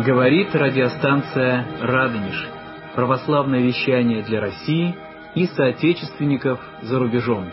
Говорит радиостанция «Радонеж». Православное вещание для России и соотечественников за рубежом.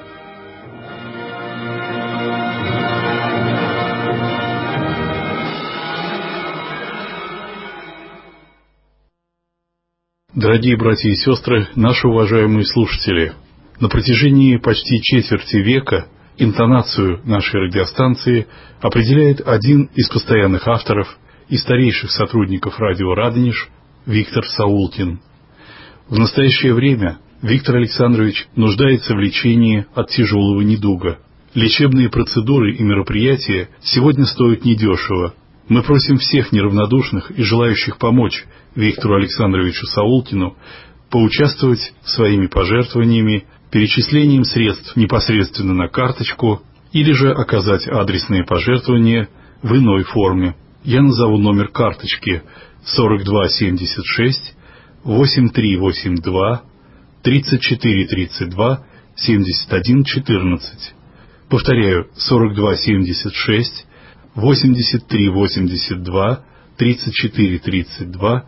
Дорогие братья и сестры, наши уважаемые слушатели, на протяжении почти четверти века интонацию нашей радиостанции определяет один из постоянных авторов и старейших сотрудников радио «Радонеж» Виктор Саулкин. В настоящее время Виктор Александрович нуждается в лечении от тяжелого недуга. Лечебные процедуры и мероприятия сегодня стоят недешево. Мы просим всех неравнодушных и желающих помочь Виктору Александровичу Саулкину поучаствовать своими пожертвованиями, перечислением средств непосредственно на карточку или же оказать адресные пожертвования в иной форме. Я назову номер карточки 4276 8382 3432 7114. Повторяю, 4276 8382 3432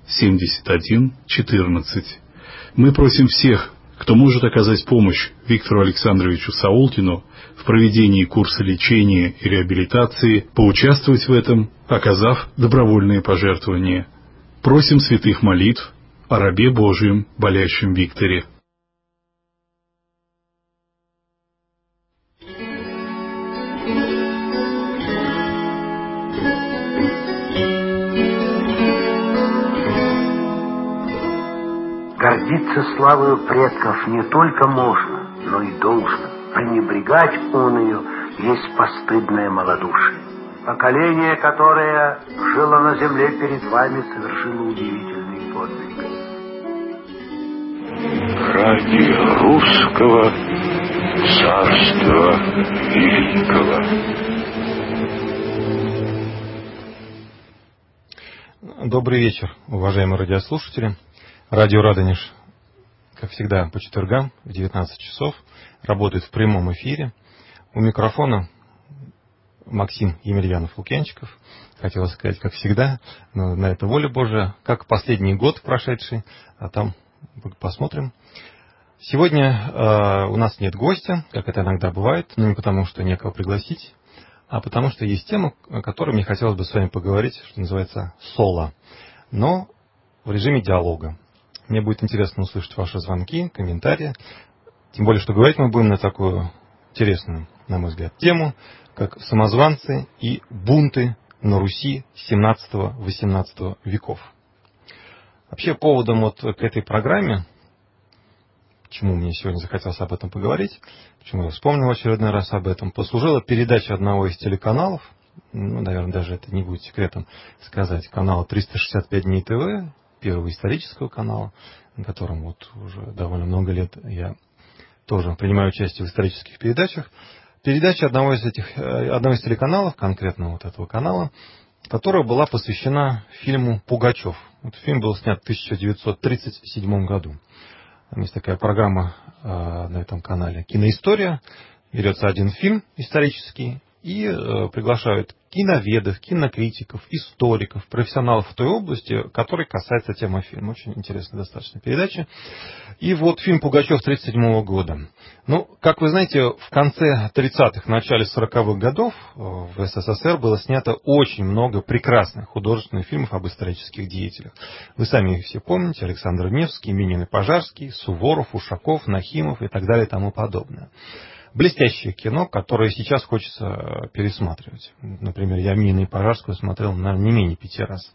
7114. Мы просим всех, кто может оказать помощь Виктору Александровичу Саулкину в проведении курса лечения и реабилитации, поучаствовать в этом, оказав добровольные пожертвования. Просим святых молитв о рабе Божьем, болящем Викторе. Гордиться славою предков не только можно, но и должно. Пренебрегать оною есть постыдное малодушие. Поколение, которое жило на земле перед вами, совершило удивительный подвиг. Ради русского царства великого. Добрый вечер, уважаемые радиослушатели. Радио «Радонеж», как всегда, по четвергам в 19 часов, работает в прямом эфире. У микрофона Максим Емельянов-Лукьянчиков. Хотелось сказать, как всегда, но на это воля Божия, как последний год прошедший, а там посмотрим. Сегодня у нас нет гостя, как это иногда бывает, но не потому, что некого пригласить, а потому, что есть тема, о которой мне хотелось бы с вами поговорить, что называется соло, но в режиме диалога. Мне будет интересно услышать ваши звонки, комментарии. Тем более, что говорить мы будем на такую интересную, на мой взгляд, тему, как самозванцы и бунты на Руси 17-18 веков. Вообще, поводом вот к этой программе, почему мне сегодня захотелось об этом поговорить, почему я вспомнил в очередной раз об этом, послужила передача одного из телеканалов, наверное, даже это не будет секретом сказать, канала 365 дней ТВ, первого исторического канала, на котором вот уже довольно много лет я тоже принимаю участие в исторических передачах. Передача одного из телеканалов, конкретно вот этого канала, которая была посвящена фильму «Пугачев». Вот фильм был снят в 1937 году. Там есть такая программа на этом канале «Киноистория». Берется один фильм исторический и приглашают киноведов, кинокритиков, историков, профессионалов в той области, которой касается темы фильма. Очень интересная достаточно передача. И вот фильм «Пугачев» 1937 года. Ну, как вы знаете, в конце 30-х, начале 40-х годов в СССР было снято очень много прекрасных художественных фильмов об исторических деятелях. Вы сами их все помните. Александр Невский, Минин и Пожарский, Суворов, Ушаков, Нахимов и так далее и тому подобное. Блестящее кино, которое сейчас хочется пересматривать. Например, я Минина и Пожарского смотрел, наверное, не менее 5 раз.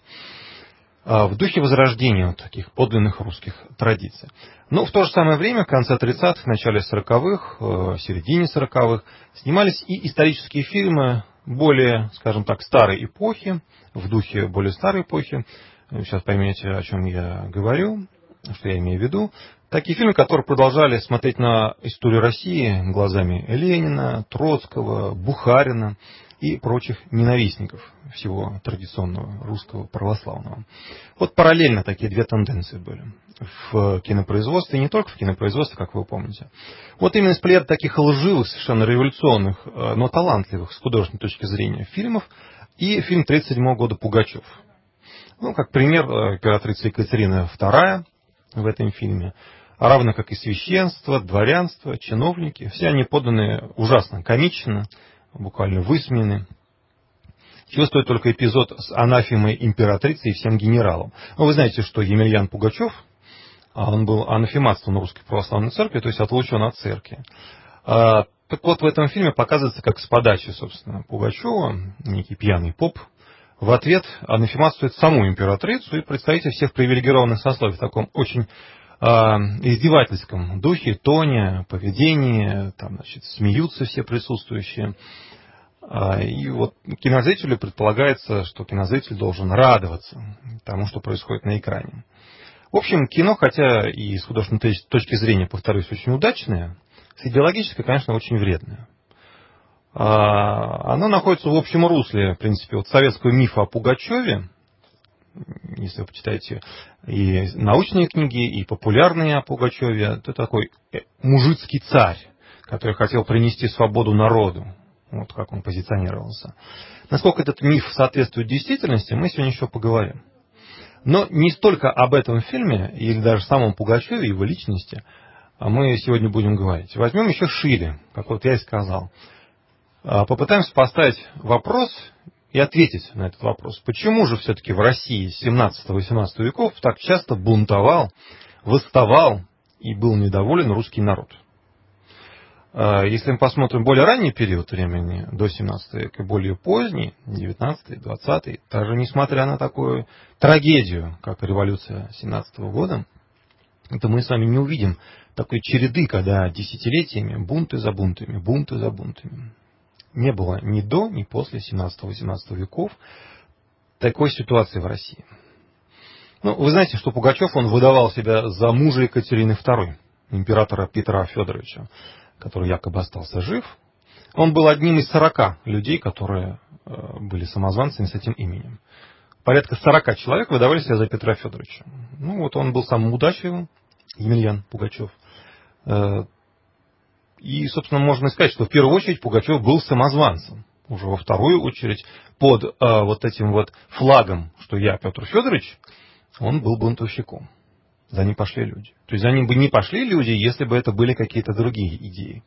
В духе возрождения вот таких подлинных русских традиций. Но в то же самое время, в конце 30-х, начале 40-х, середине 40-х, снимались и исторические фильмы более, скажем так, старой эпохи, в духе более старой эпохи. Вы сейчас поймете, о чем я говорю, что я имею в виду. Такие фильмы, которые продолжали смотреть на историю России глазами Ленина, Троцкого, Бухарина и прочих ненавистников всего традиционного русского православного. Вот параллельно такие две тенденции были в кинопроизводстве, и не только в кинопроизводстве, как вы помните. Вот именно из плеяды таких лживых, совершенно революционных, но талантливых с художественной точки зрения фильмов и фильм 1937 года «Пугачев». Ну, как пример, императрица Екатерина II в этом фильме, равно как и священство, дворянство, чиновники. Все они поданы ужасно комично, буквально высмеяны. Чего стоит только эпизод с анафемой императрицы и всем генералам. Ну, вы знаете, что Емельян Пугачев, он был анафематством Русской Православной Церкви, то есть отлучен от церкви. Так вот, в этом фильме показывается, как с подачи, собственно, Пугачева, некий пьяный поп, в ответ анафематствует саму императрицу и представителей всех привилегированных сословий в таком очень издевательском духе, тоне, поведении, там, значит, смеются все присутствующие. И вот кинозрителю предполагается, что кинозритель должен радоваться тому, что происходит на экране. В общем, кино, хотя и с художественной точки зрения, повторюсь, очень удачное, с идеологической, конечно, очень вредное. Оно находится в общем русле, в принципе, вот советского мифа о Пугачеве. Если вы почитаете и научные книги, и популярные о Пугачеве, это такой мужицкий царь, который хотел принести свободу народу. Вот как он позиционировался. Насколько этот миф соответствует действительности, мы сегодня еще поговорим. Но не столько об этом фильме, или даже самом Пугачеве, его личности, мы сегодня будем говорить. Возьмем еще шире, как вот я и сказал. Попытаемся поставить вопрос и ответить на этот вопрос. Почему же все-таки в России 17-18 веков так часто бунтовал, восставал и был недоволен русский народ? Если мы посмотрим более ранний период времени, до 17 века, и более поздний, 19-20, даже несмотря на такую трагедию, как революция 17 года, то мы с вами не увидим такой череды, когда десятилетиями бунты за бунтами, бунты за бунтами. Не было ни до, ни после 17-18 веков такой ситуации в России. Ну, вы знаете, что Пугачев, он выдавал себя за мужа Екатерины II, императора Петра Федоровича, который якобы остался жив. Он был одним из 40 людей, которые были самозванцами с этим именем. Порядка 40 человек выдавали себя за Петра Федоровича. Ну, вот он был самым удачливым, Емельян Пугачев. И, собственно, можно сказать, что в первую очередь Пугачев был самозванцем. Уже во вторую очередь под вот этим вот флагом, что я Петр Федорович, он был бунтовщиком. За ним пошли люди. То есть за ним бы не пошли люди, если бы это были какие-то другие идеи.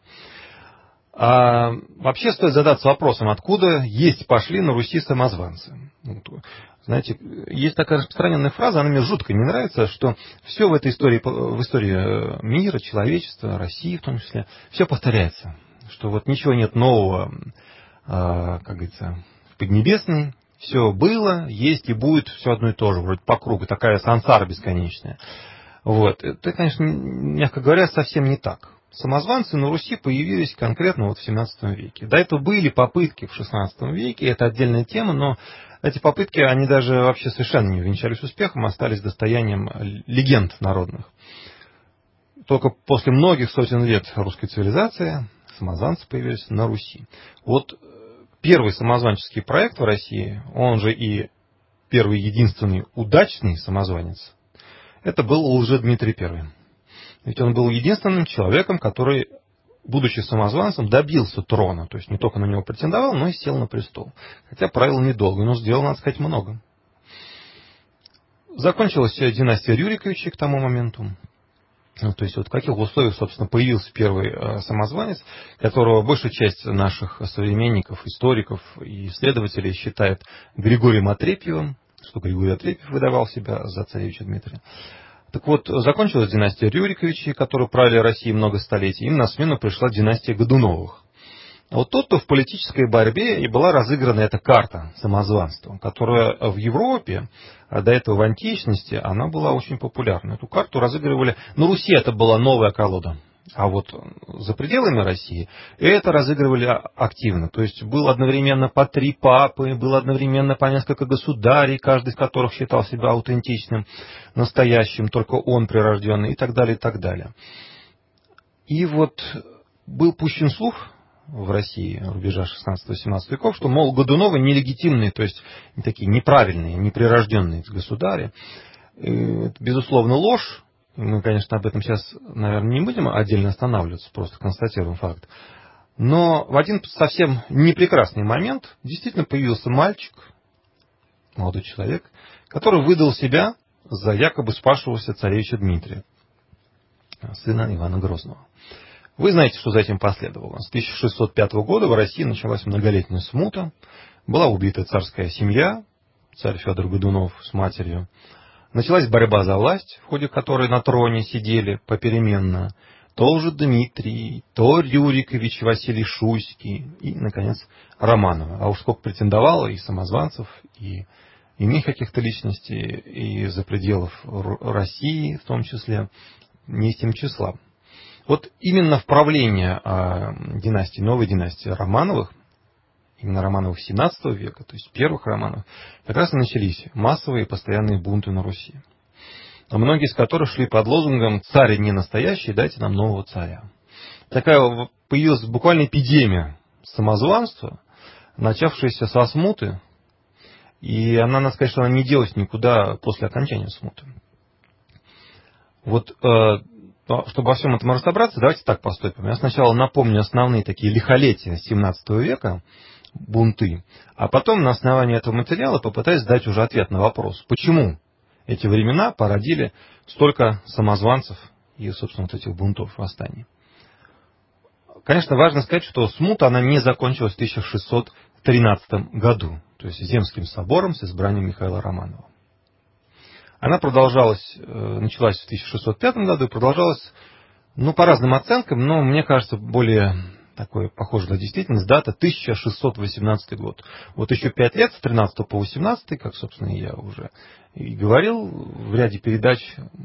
Вообще стоит задаться вопросом, откуда есть пошли на Руси самозванцы. Знаете, есть такая распространенная фраза, она мне жутко не нравится, что все в этой истории, в истории мира, человечества, России в том числе, все повторяется. Что вот ничего нет нового, как говорится, в Поднебесной. Все было, есть и будет все одно и то же, вроде по кругу, такая сансара бесконечная. Вот. Это, конечно, мягко говоря, совсем не так. Самозванцы на Руси появились конкретно вот в 17 веке. До этого были попытки в 16 веке, это отдельная тема, но эти попытки, они даже вообще совершенно не увенчались успехом, остались достоянием легенд народных. Только после многих сотен лет русской цивилизации самозванцы появились на Руси. Вот первый самозванческий проект в России, он же и первый единственный удачный самозванец, это был Лжедмитрий I. Ведь он был единственным человеком, который, будучи самозванцем, добился трона. То есть не только на него претендовал, но и сел на престол. Хотя правил недолго, но сделал, надо сказать, много. Закончилась династия Рюриковичей к тому моменту. То есть вот в каких условиях, собственно, появился первый самозванец, которого большая часть наших современников, историков и исследователей считает Григорием Отрепьевым, что Григорий Отрепьев выдавал себя за царевича Дмитрия. Так вот, закончилась династия Рюриковичей, которые правили Россией много столетий, им на смену пришла династия Годуновых. А вот тут-то в политической борьбе и была разыграна эта карта самозванства, которая в Европе, а до этого в античности, она была очень популярна. Эту карту разыгрывали, на Руси это была новая колода, а вот за пределами России это разыгрывали активно. То есть было одновременно по 3 папы, было одновременно по несколько государей, каждый из которых считал себя аутентичным, настоящим, только он прирожденный и так далее, и так далее. И вот был пущен слух в России рубежа 16-17 веков, что, мол, Годуновы нелегитимные, то есть такие неправильные, неприрожденные государи. Это, безусловно, ложь. Мы, конечно, об этом сейчас, наверное, не будем отдельно останавливаться, просто констатируем факт. Но в один совсем непрекрасный момент действительно появился мальчик, молодой человек, который выдал себя за якобы спасшегося царевича Дмитрия, сына Ивана Грозного. Вы знаете, что за этим последовало. С 1605 года в России началась многолетняя смута, была убита царская семья, царь Федор Годунов с матерью. Началась борьба за власть, в ходе которой на троне сидели попеременно то уже Дмитрий, то Рюрикович Василий Шуйский и, наконец, Романовы. А уж сколько претендовало и самозванцев, и иных каких-то личностей, и за пределов России в том числе, не с тем числа. Вот именно в правление династии, новой династии Романовых, именно Романовых XVII века, то есть первых Романовых, как раз и начались массовые и постоянные бунты на Руси. Многие из которых шли под лозунгом «Царь не настоящий, дайте нам нового царя». Такая появилась буквально эпидемия самозванства, начавшаяся со смуты, и она, надо сказать, что она не делась никуда после окончания смуты. Вот, чтобы во всем этом разобраться, давайте так поступим. Я сначала напомню основные такие лихолетия XVII века, бунты, а потом на основании этого материала попытаюсь дать уже ответ на вопрос, почему эти времена породили столько самозванцев и, собственно, вот этих бунтов, восстаний. Конечно, важно сказать, что смута она не закончилась в 1613 году, то есть Земским собором с избранием Михаила Романова. Она продолжалась, началась в 1605 году и продолжалась, по разным оценкам, но мне кажется, более такой похожий на действительность, дата 1618 год. Вот еще 5 лет, с 13 по 18, как, собственно, я уже и говорил в ряде передач,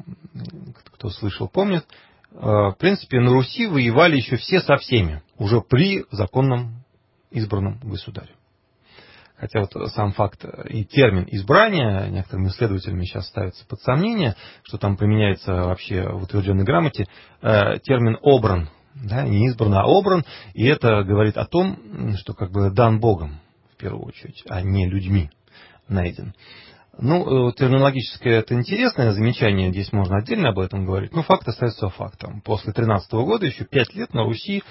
кто слышал, помнит, в принципе, на Руси воевали еще все со всеми, уже при законном избранном государе. Хотя вот сам факт и термин избрания некоторыми исследователями сейчас ставится под сомнение, что там применяется вообще в утвержденной грамоте термин «обран». Да, не избран, а обран, и это говорит о том, что как бы дан Богом, в первую очередь, а не людьми найден. Терминологическое это интересное замечание, здесь можно отдельно об этом говорить, но факт остается фактом. После 13 года, еще 5 лет на Руси,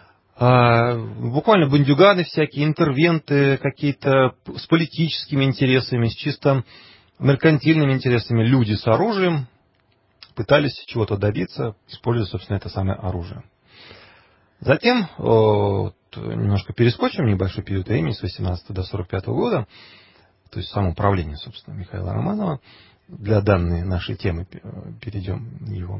буквально бандюганы всякие, интервенты какие-то с политическими интересами, с чисто меркантильными интересами, люди с оружием пытались чего-то добиться, используя, собственно, это самое оружие. Затем, немножко перескочим, небольшой период времени, с 18 до 45 года, то есть само правление, собственно, Михаила Романова, для данной нашей темы перейдем его,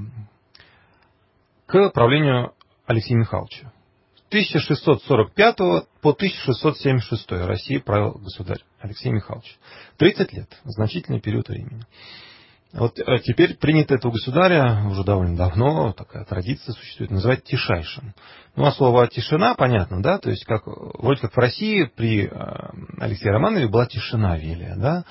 к правлению Алексея Михайловича. С 1645 по 1676 России правил государь Алексей Михайлович. 30 лет, значительный период времени. Вот теперь принято этого государя уже довольно давно, такая традиция существует, называть тишайшим. А слово «тишина» понятно, да, то есть вроде как в России при Алексее Романове была тишина велия, да.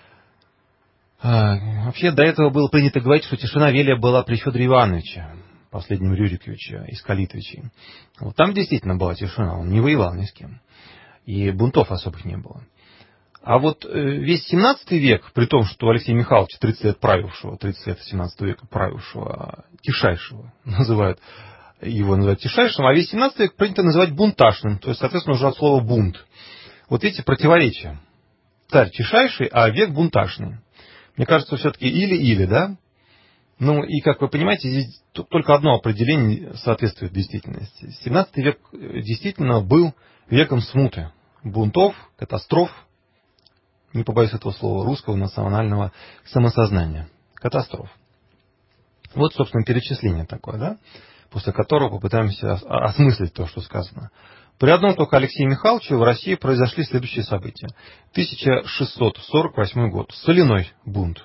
Вообще до этого было принято говорить, что тишина велия была при Федоре Ивановиче, последнем Рюриковиче из Калитовичей. Вот там действительно была тишина, он не воевал ни с кем, и бунтов особых не было. А вот весь 17 век, при том, что Алексей Михайлович, 30 лет правившего, 30 лет 17 века правившего, тишайшего, называют тишайшим, а весь 17 век принято называть бунташным, то есть, соответственно, уже от слова бунт. Вот эти противоречия. Царь тишайший, а век бунташный. Мне кажется, все-таки или-или, да? И, как вы понимаете, здесь только одно определение соответствует действительности. 17 век действительно был веком смуты, бунтов, катастроф, не побоюсь этого слова, русского национального самосознания. Катастроф. Вот, собственно, перечисление такое, да? После которого попытаемся осмыслить то, что сказано. При одном только Алексее Михайловиче в России произошли следующие события. 1648 год. Соляной бунт.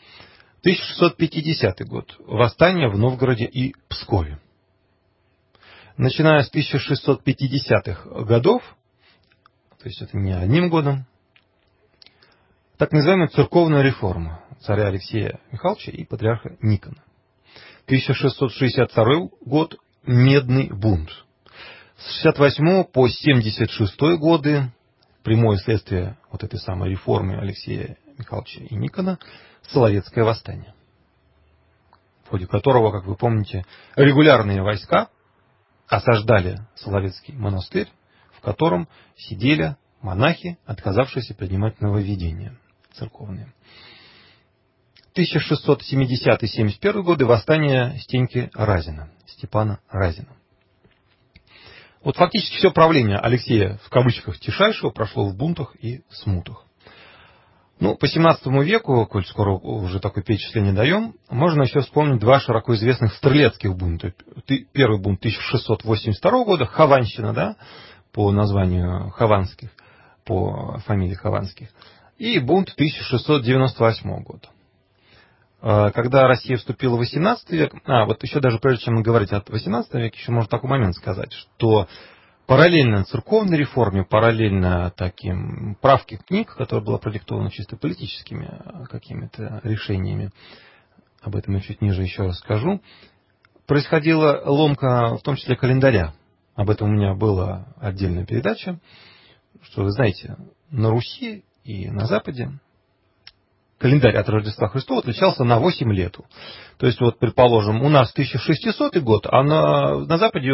1650 год. Восстание в Новгороде и Пскове. Начиная с 1650-х годов, то есть это не одним годом, так называемая церковная реформа царя Алексея Михайловича и патриарха Никона. 1662 год – медный бунт. С 68 по 76 годы, прямое следствие вот этой самой реформы Алексея Михайловича и Никона, Соловецкое восстание, в ходе которого, как вы помните, регулярные войска осаждали Соловецкий монастырь, в котором сидели монахи, отказавшиеся принимать нововведения церковные. 1670-71 годы восстание Стеньки Разина, Степана Разина. Вот фактически все правление Алексея, в кавычках, Тишайшего прошло в бунтах и смутах. Ну, по 17 веку, коль скоро уже такое перечисление даем, можно еще вспомнить два широко известных стрелецких бунта. Первый бунт 1682 года, Хованщина, да, по названию Хованских, по фамилии Хованских, и бунт 1698 года. Когда Россия вступила в 18 век, вот еще даже прежде чем говорить о 18 веке, еще можно такой момент сказать, что параллельно церковной реформе, параллельно таким правке книг, которая была продиктована чисто политическими какими-то решениями, об этом я чуть ниже еще расскажу, происходила ломка, в том числе календаря. Об этом у меня была отдельная передача, что вы знаете, на Руси и на Западе календарь от Рождества Христова отличался на 8 лет. То есть, вот, предположим, у нас 1600 год, а на Западе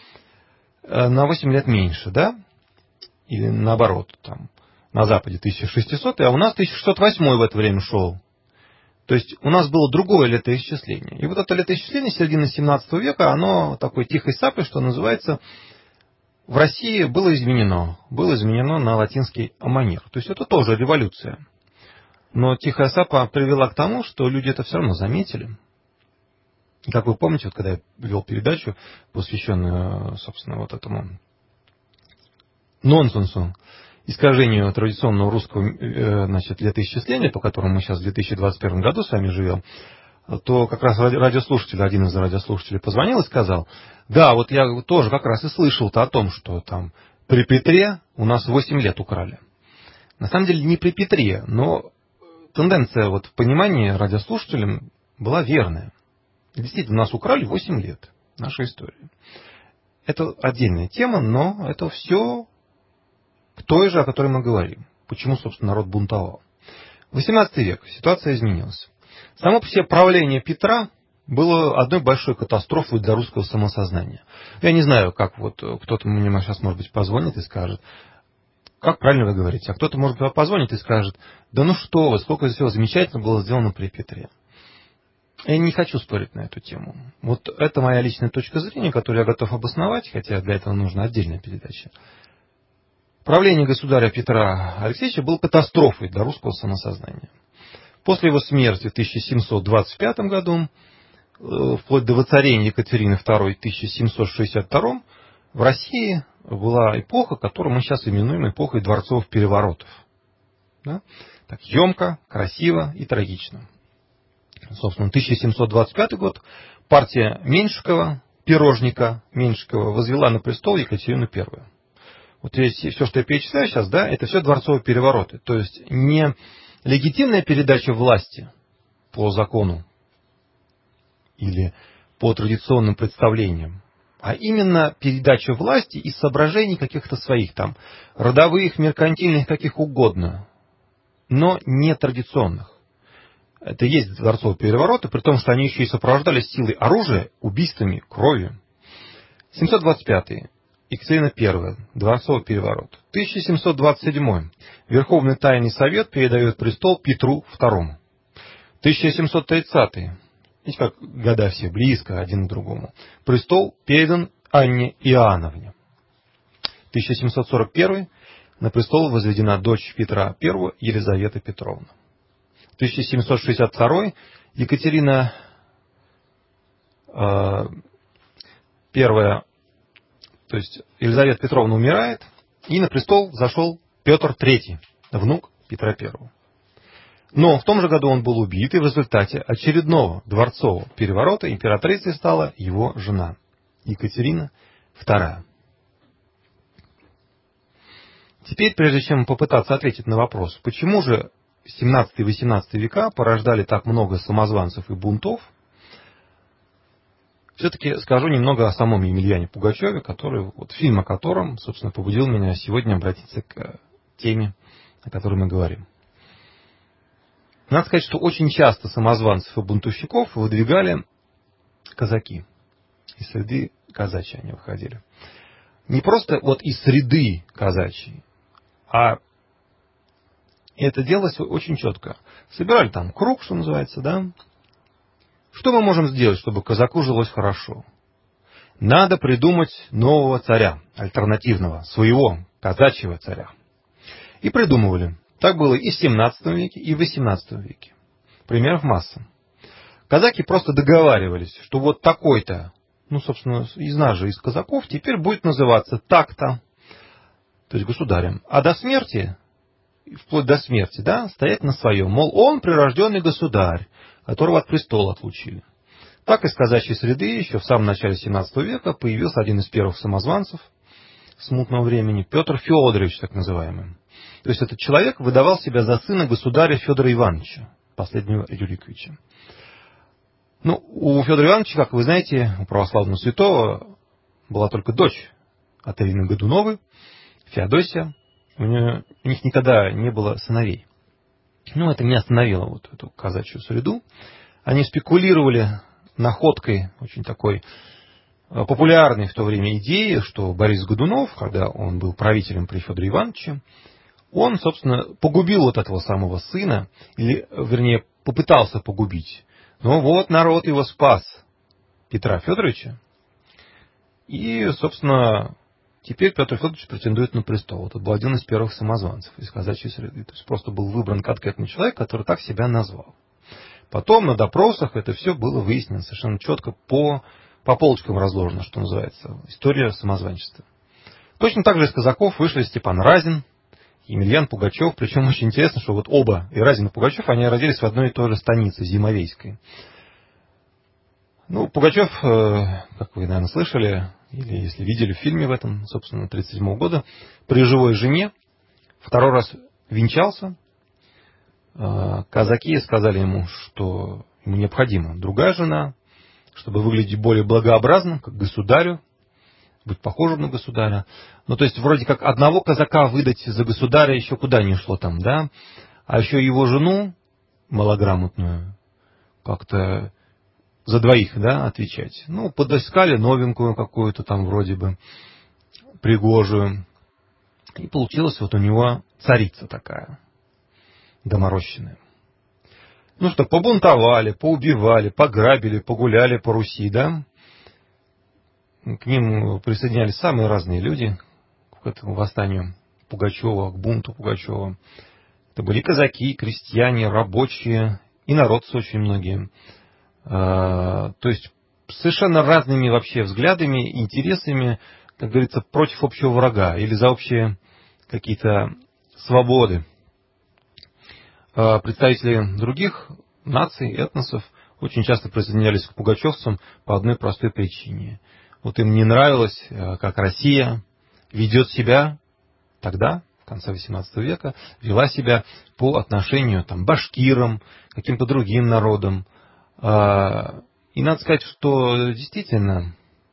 на 8 лет меньше, да? Или наоборот, там, на Западе 1600, а у нас 1608 в это время шел. То есть, у нас было другое летоисчисление. И вот это летоисчисление середины 17 века, оно такой тихой сапой, что называется, в России было изменено на латинский манер. То есть, это тоже революция. Но тихая сапа привела к тому, что люди это все равно заметили. И как вы помните, вот когда я вел передачу, посвященную, собственно, вот этому нонсенсу, искажению традиционного русского, значит, летоисчисления, по которому мы сейчас в 2021 году с вами живем, то как раз радиослушатель, один из радиослушателей позвонил и сказал, да, вот я тоже как раз и слышал-то о том, что там при Петре у нас 8 лет украли. На самом деле не при Петре, но тенденция вот в понимании радиослушателям была верная. Действительно, нас украли 8 лет. Наша история. Это отдельная тема, но это все к той же, о которой мы говорим. Почему, собственно, народ бунтовал. 18 век. Ситуация изменилась. Само по себе правление Петра было одной большой катастрофой для русского самосознания. Я не знаю, как вот кто-то мне сейчас, может быть, позвонит и скажет, как правильно вы говорите, а кто-то, может быть, позвонит и скажет, да ну что вы, сколько всего замечательно было сделано при Петре. Я не хочу спорить на эту тему. Вот это моя личная точка зрения, которую я готов обосновать, хотя для этого нужна отдельная передача. Правление государя Петра Алексеевича было катастрофой для русского самосознания. После его смерти в 1725 году, вплоть до воцарения Екатерины II в 1762, в России была эпоха, которую мы сейчас именуем эпохой дворцовых переворотов. Да? Так емко, красиво и трагично. Собственно, 1725 год партия Меньшикова, пирожника Меньшикова, возвела на престол Екатерину I. Вот все, что я перечисляю сейчас, да, это все дворцовые перевороты. То есть не легитимная передача власти по закону или по традиционным представлениям, а именно передача власти из соображений каких-то своих там, родовых, меркантильных, каких угодно, но не традиционных. Это и есть дворцовые перевороты, при том, что они еще и сопровождались силой оружия, убийствами, кровью. 725. Екатерина I. Дворцовый переворот. 1727. Верховный Тайный Совет передает престол Петру II. 1730. Видите, как года все близко один к другому. Престол передан Анне Иоанновне. 1741. На престол возведена дочь Петра I, Елизавета Петровна. 1762. Екатерина I, то есть Елизавета Петровна умирает, и на престол зашел Петр III, внук Петра I. Но в том же году он был убит, и в результате очередного дворцового переворота императрицей стала его жена Екатерина II. Теперь, прежде чем попытаться ответить на вопрос, почему же 17 и 18 века порождали так много самозванцев и бунтов, все-таки скажу немного о самом Емельяне Пугачеве, фильм о котором, собственно, побудил меня сегодня обратиться к теме, о которой мы говорим. Надо сказать, что очень часто самозванцев и бунтовщиков выдвигали казаки. Из среды казачьей они выходили. Не просто вот из среды казачьей, а И это делалось очень четко. Собирали там круг, что называется, да. Что мы можем сделать, чтобы казаку жилось хорошо? Надо придумать нового царя, альтернативного, своего казачьего царя. И придумывали. Так было и в 17 веке, и в 18 веке. Примеров масса. Казаки просто договаривались, что вот такой-то, собственно, из нас же, из казаков, теперь будет называться так-то, то есть государем. А до смерти, вплоть до смерти, да, стоять на своем. Мол, он прирожденный государь, которого от престола отлучили. Так из казачьей среды еще в самом начале 17 века появился один из первых самозванцев смутного времени, Петр Федорович, так называемый. То есть этот человек выдавал себя за сына государя Федора Ивановича, последнего Рюриковича. У Федора Ивановича, как вы знаете, у православного святого была только дочь от Ирины Годуновой, Феодосия. У них никогда не было сыновей. Это не остановило вот эту казачью среду. Они спекулировали находкой очень такой популярной в то время идеи, что Борис Годунов, когда он был правителем при Федоре Ивановиче, он, собственно, погубил вот этого самого сына, или, вернее, попытался погубить. Но вот народ его спас, Петра Федоровича. И, собственно, теперь Петр Федорович претендует на престол. Это был один из первых самозванцев из казачьей среды. То есть просто был выбран конкретный человек, который так себя назвал. Потом на допросах это все было выяснено совершенно четко, по полочкам разложено, что называется. История самозванчества. Точно так же из казаков вышли Степан Разин, Емельян Пугачев. Причем очень интересно, что вот оба, и Разин и Пугачев, они родились в одной и той же станице, Зимовейской. Пугачев, как вы, наверное, слышали, или если видели в фильме в этом, собственно, 1937 года, при живой жене второй раз венчался. Казаки сказали ему, что ему необходима другая жена, чтобы выглядеть более благообразно, как государю, быть похожим на государя. То есть, вроде как одного казака выдать за государя еще куда ни шло там, да, а еще его жену, малограмотную, как-то за двоих, да, отвечать. Подыскали новенькую какую-то там вроде бы, пригожую. И получилась вот у него царица такая, доморощенная. Побунтовали, поубивали, пограбили, погуляли по Руси, да. К ним присоединялись самые разные люди к этому восстанию Пугачева, к бунту Пугачева. Это были казаки, крестьяне, рабочие, и народцы очень многие. То есть совершенно разными вообще взглядами, интересами, как говорится, против общего врага или за общие какие-то свободы. Представители других наций, этносов очень часто присоединялись к пугачевцам по одной простой причине. Вот им не нравилось, как Россия ведет себя тогда, в конце XVIII века, вела себя по отношению к башкирам, каким-то другим народам. И надо сказать, что действительно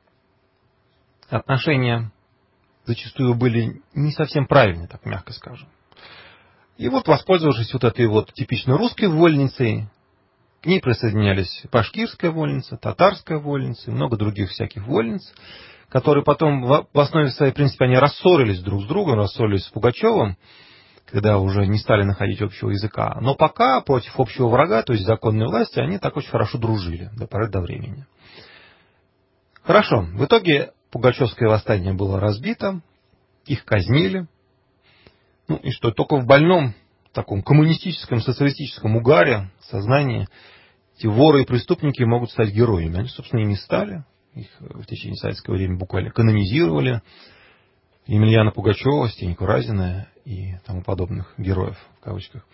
отношения зачастую были не совсем правильные, так мягко скажем. И вот, воспользовавшись вот этой вот типично русской вольницей, к ней присоединялись башкирская вольница, татарская вольница и много других всяких вольниц, которые потом в основе своей, в принципе, они рассорились друг с другом, рассорились с Пугачевым, когда уже не стали находить общего языка. Но пока против общего врага, то есть законной власти, они так очень хорошо дружили до поры до времени. Хорошо. В итоге Пугачевское восстание было разбито, их казнили. И что, только в больном таком коммунистическом, социалистическом угаре, сознании, эти воры и преступники могут стать героями. Они, собственно, ими стали. Их в течение советского времени буквально канонизировали. Емельяна Пугачева, Стеньку Разина и тому подобных героев, в кавычках.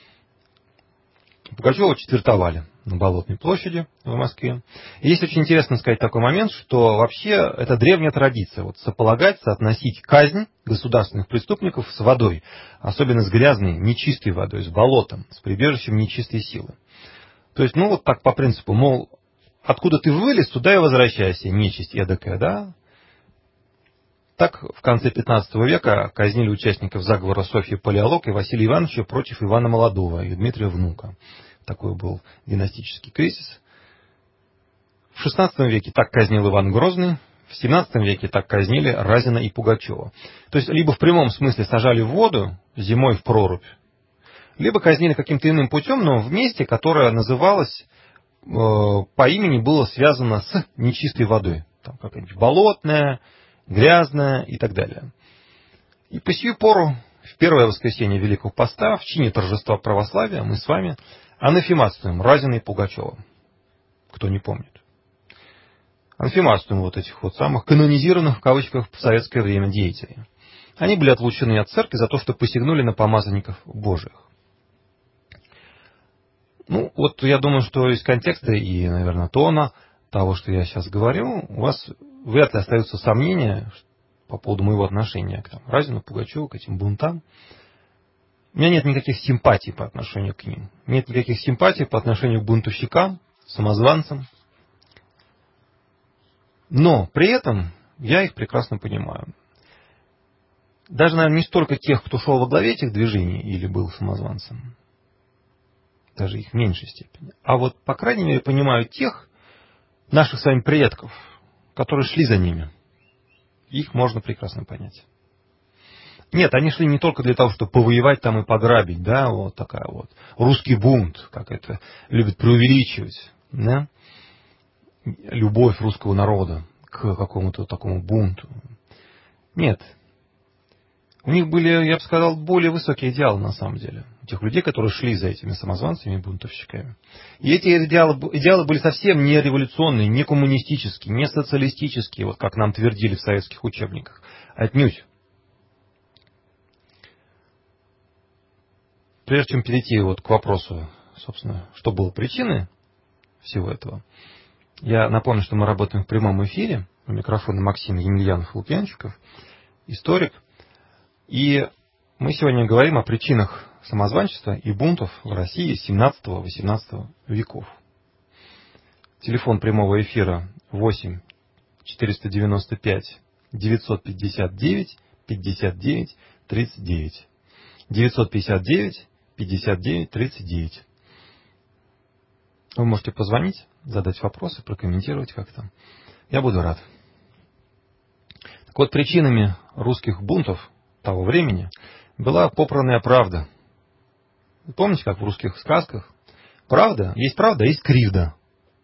Пугачева четвертовали на Болотной площади в Москве. И есть очень интересно сказать такой момент, что вообще это древняя традиция. Вот сополагать, соотносить казнь государственных преступников с водой. Особенно с грязной, нечистой водой, с болотом, с прибежищем нечистой силы. То есть, вот так по принципу, мол, откуда ты вылез, туда и возвращайся, нечисть эдакая, да? Так в конце 15 века казнили участников заговора Софьи Палеолог и Василия Ивановича против Ивана Молодого и Дмитрия Внука. Такой был династический кризис. В XVI веке так казнил Иван Грозный, в XVII веке так казнили Разина и Пугачева. То есть, либо в прямом смысле сажали в воду, зимой в прорубь, либо казнили каким-то иным путем, но в месте, которое называлось, по имени было связано с нечистой водой. Там какая-нибудь болотная, грязная и так далее. И по сию пору, в первое воскресенье Великого Поста, в чине торжества православия, мы с вами анафематствуем Разина и Пугачева. Кто не помнит. Анафематствуем вот этих вот самых канонизированных, в кавычках, в советское время деятелей. Они были отлучены от церкви за то, что посягнули на помазанников Божиих. Ну, вот я думаю, что из контекста и, наверное, тона того, что я сейчас говорю, у вас вряд ли остаются сомнения по поводу моего отношения к Разину, Пугачеву, к этим бунтам. У меня нет никаких симпатий по отношению к ним. Нет никаких симпатий по отношению к бунтовщикам, самозванцам. Но при этом я их прекрасно понимаю. Даже, наверное, не столько тех, кто шел во главе этих движений или был самозванцем. Даже их в меньшей степени. А вот, по крайней мере, понимаю тех наших с вами предков, которые шли за ними. Их можно прекрасно понять. Нет, они шли не только для того, чтобы повоевать там и пограбить, да, вот такая вот русский бунт, как это любят преувеличивать, да, любовь русского народа к какому-то такому бунту. Нет. У них были, я бы сказал, более высокие идеалы на самом деле. У тех людей, которые шли за этими самозванцами и бунтовщиками. И эти идеалы были совсем не революционные, не коммунистические, не социалистические, вот как нам твердили в советских учебниках. Отнюдь. Прежде чем перейти вот к вопросу, собственно, что было причиной всего этого, я напомню, что мы работаем в прямом эфире. У микрофона Максим Емельянов-Лукьянчиков, историк. И мы сегодня говорим о причинах самозванчества и бунтов в России 17-18 веков. Телефон прямого эфира 8 495 959 59 39. 959 59 39. Вы можете позвонить, задать вопросы, прокомментировать как-то. Я буду рад. Так вот, причинами русских бунтов того времени была попранная правда. Вы помните, как в русских сказках? Правда, есть кривда.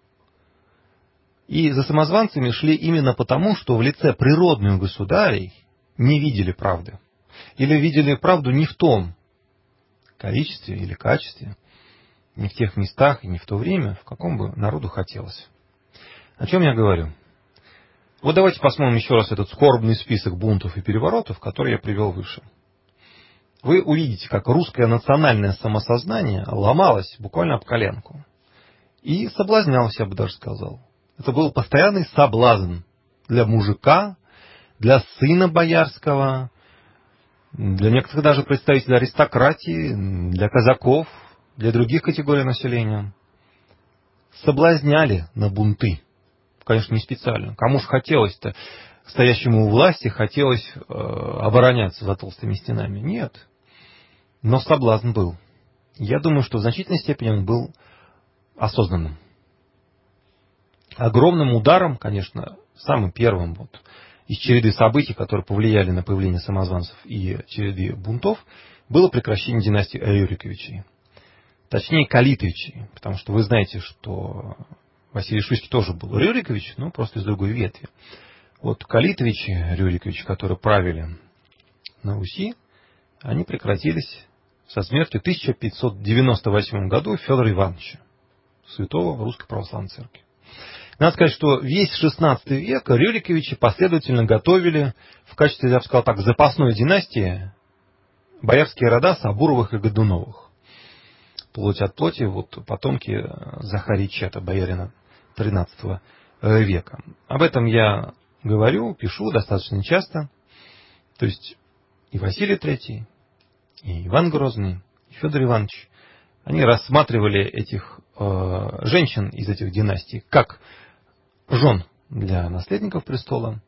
И за самозванцами шли именно потому, что в лице природных государей не видели правды. Или видели правду не в том количестве или качестве, не в тех местах и не в то время, в каком бы народу хотелось. О чем я говорю? Вот давайте посмотрим еще раз этот скорбный список бунтов и переворотов, который я привел выше. Вы увидите, как русское национальное самосознание ломалось буквально об коленку. И соблазнялось, я бы даже сказал. Это был постоянный соблазн для мужика, для сына боярского, для некоторых даже представителей аристократии, для казаков, для других категорий населения. Соблазняли на бунты. Конечно, не специально. Кому же хотелось-то, стоящему у власти, хотелось обороняться за толстыми стенами? Нет. Но соблазн был. Я думаю, что в значительной степени он был осознанным. Огромным ударом, конечно, самым первым вот, из череды событий, которые повлияли на появление самозванцев и череды бунтов, было прекращение династии Рюриковичей. Точнее, Калитовичей. Потому что вы знаете, что Василий Шуйский тоже был Рюрикович, но просто из другой ветви. Вот Калитовичи, Рюриковичи, которые правили на Руси, они прекратились со смертью в 1598 году Федора Ивановича, святого Русской Православной Церкви. Надо сказать, что весь XVI век Рюриковичи последовательно готовили в качестве, я бы сказал так, запасной династии боярские рода Сабуровых и Годуновых. Плоть от плоти, вот потомки Захария Чета, боярина XIII века. Об этом я говорю, пишу достаточно часто. То есть и Василий III, и Иван Грозный, и Федор Иванович, они рассматривали этих женщин из этих династий как жен для наследников престола,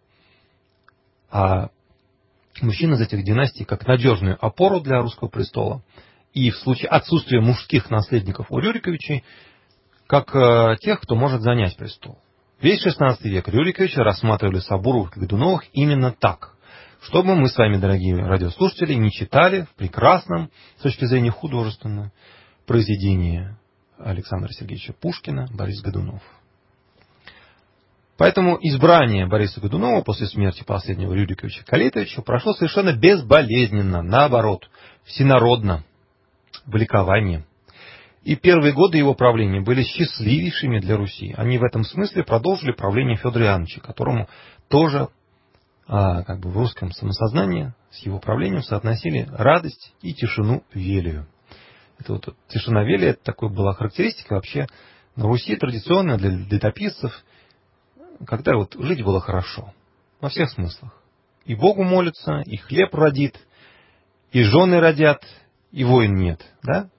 а мужчин из этих династий как надежную опору для русского престола. И в случае отсутствия мужских наследников у Рюриковичей, как тех, кто может занять престол. Весь XVI век Рюриковичи рассматривали Сабуровых и Годуновых именно так. Чтобы мы с вами, дорогие радиослушатели, не читали в прекрасном, с точки зрения художественного, произведении Александра Сергеевича Пушкина «Борис Годунов». Поэтому избрание Бориса Годунова после смерти последнего Рюриковича Калитовича прошло совершенно безболезненно, наоборот, всенародно, в ликовании. И первые годы его правления были счастливейшими для Руси. Они в этом смысле продолжили правление Федора Иоанновича, которому тоже в русском самосознании с его правлением соотносили радость и тишину велию. Это вот тишина велия, это такой была характеристика вообще на Руси традиционная для летописцев, когда вот жить было хорошо, во всех смыслах. И Богу молятся, и хлеб родит, и жены родят, и войн нет, да?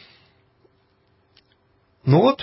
Ну вот,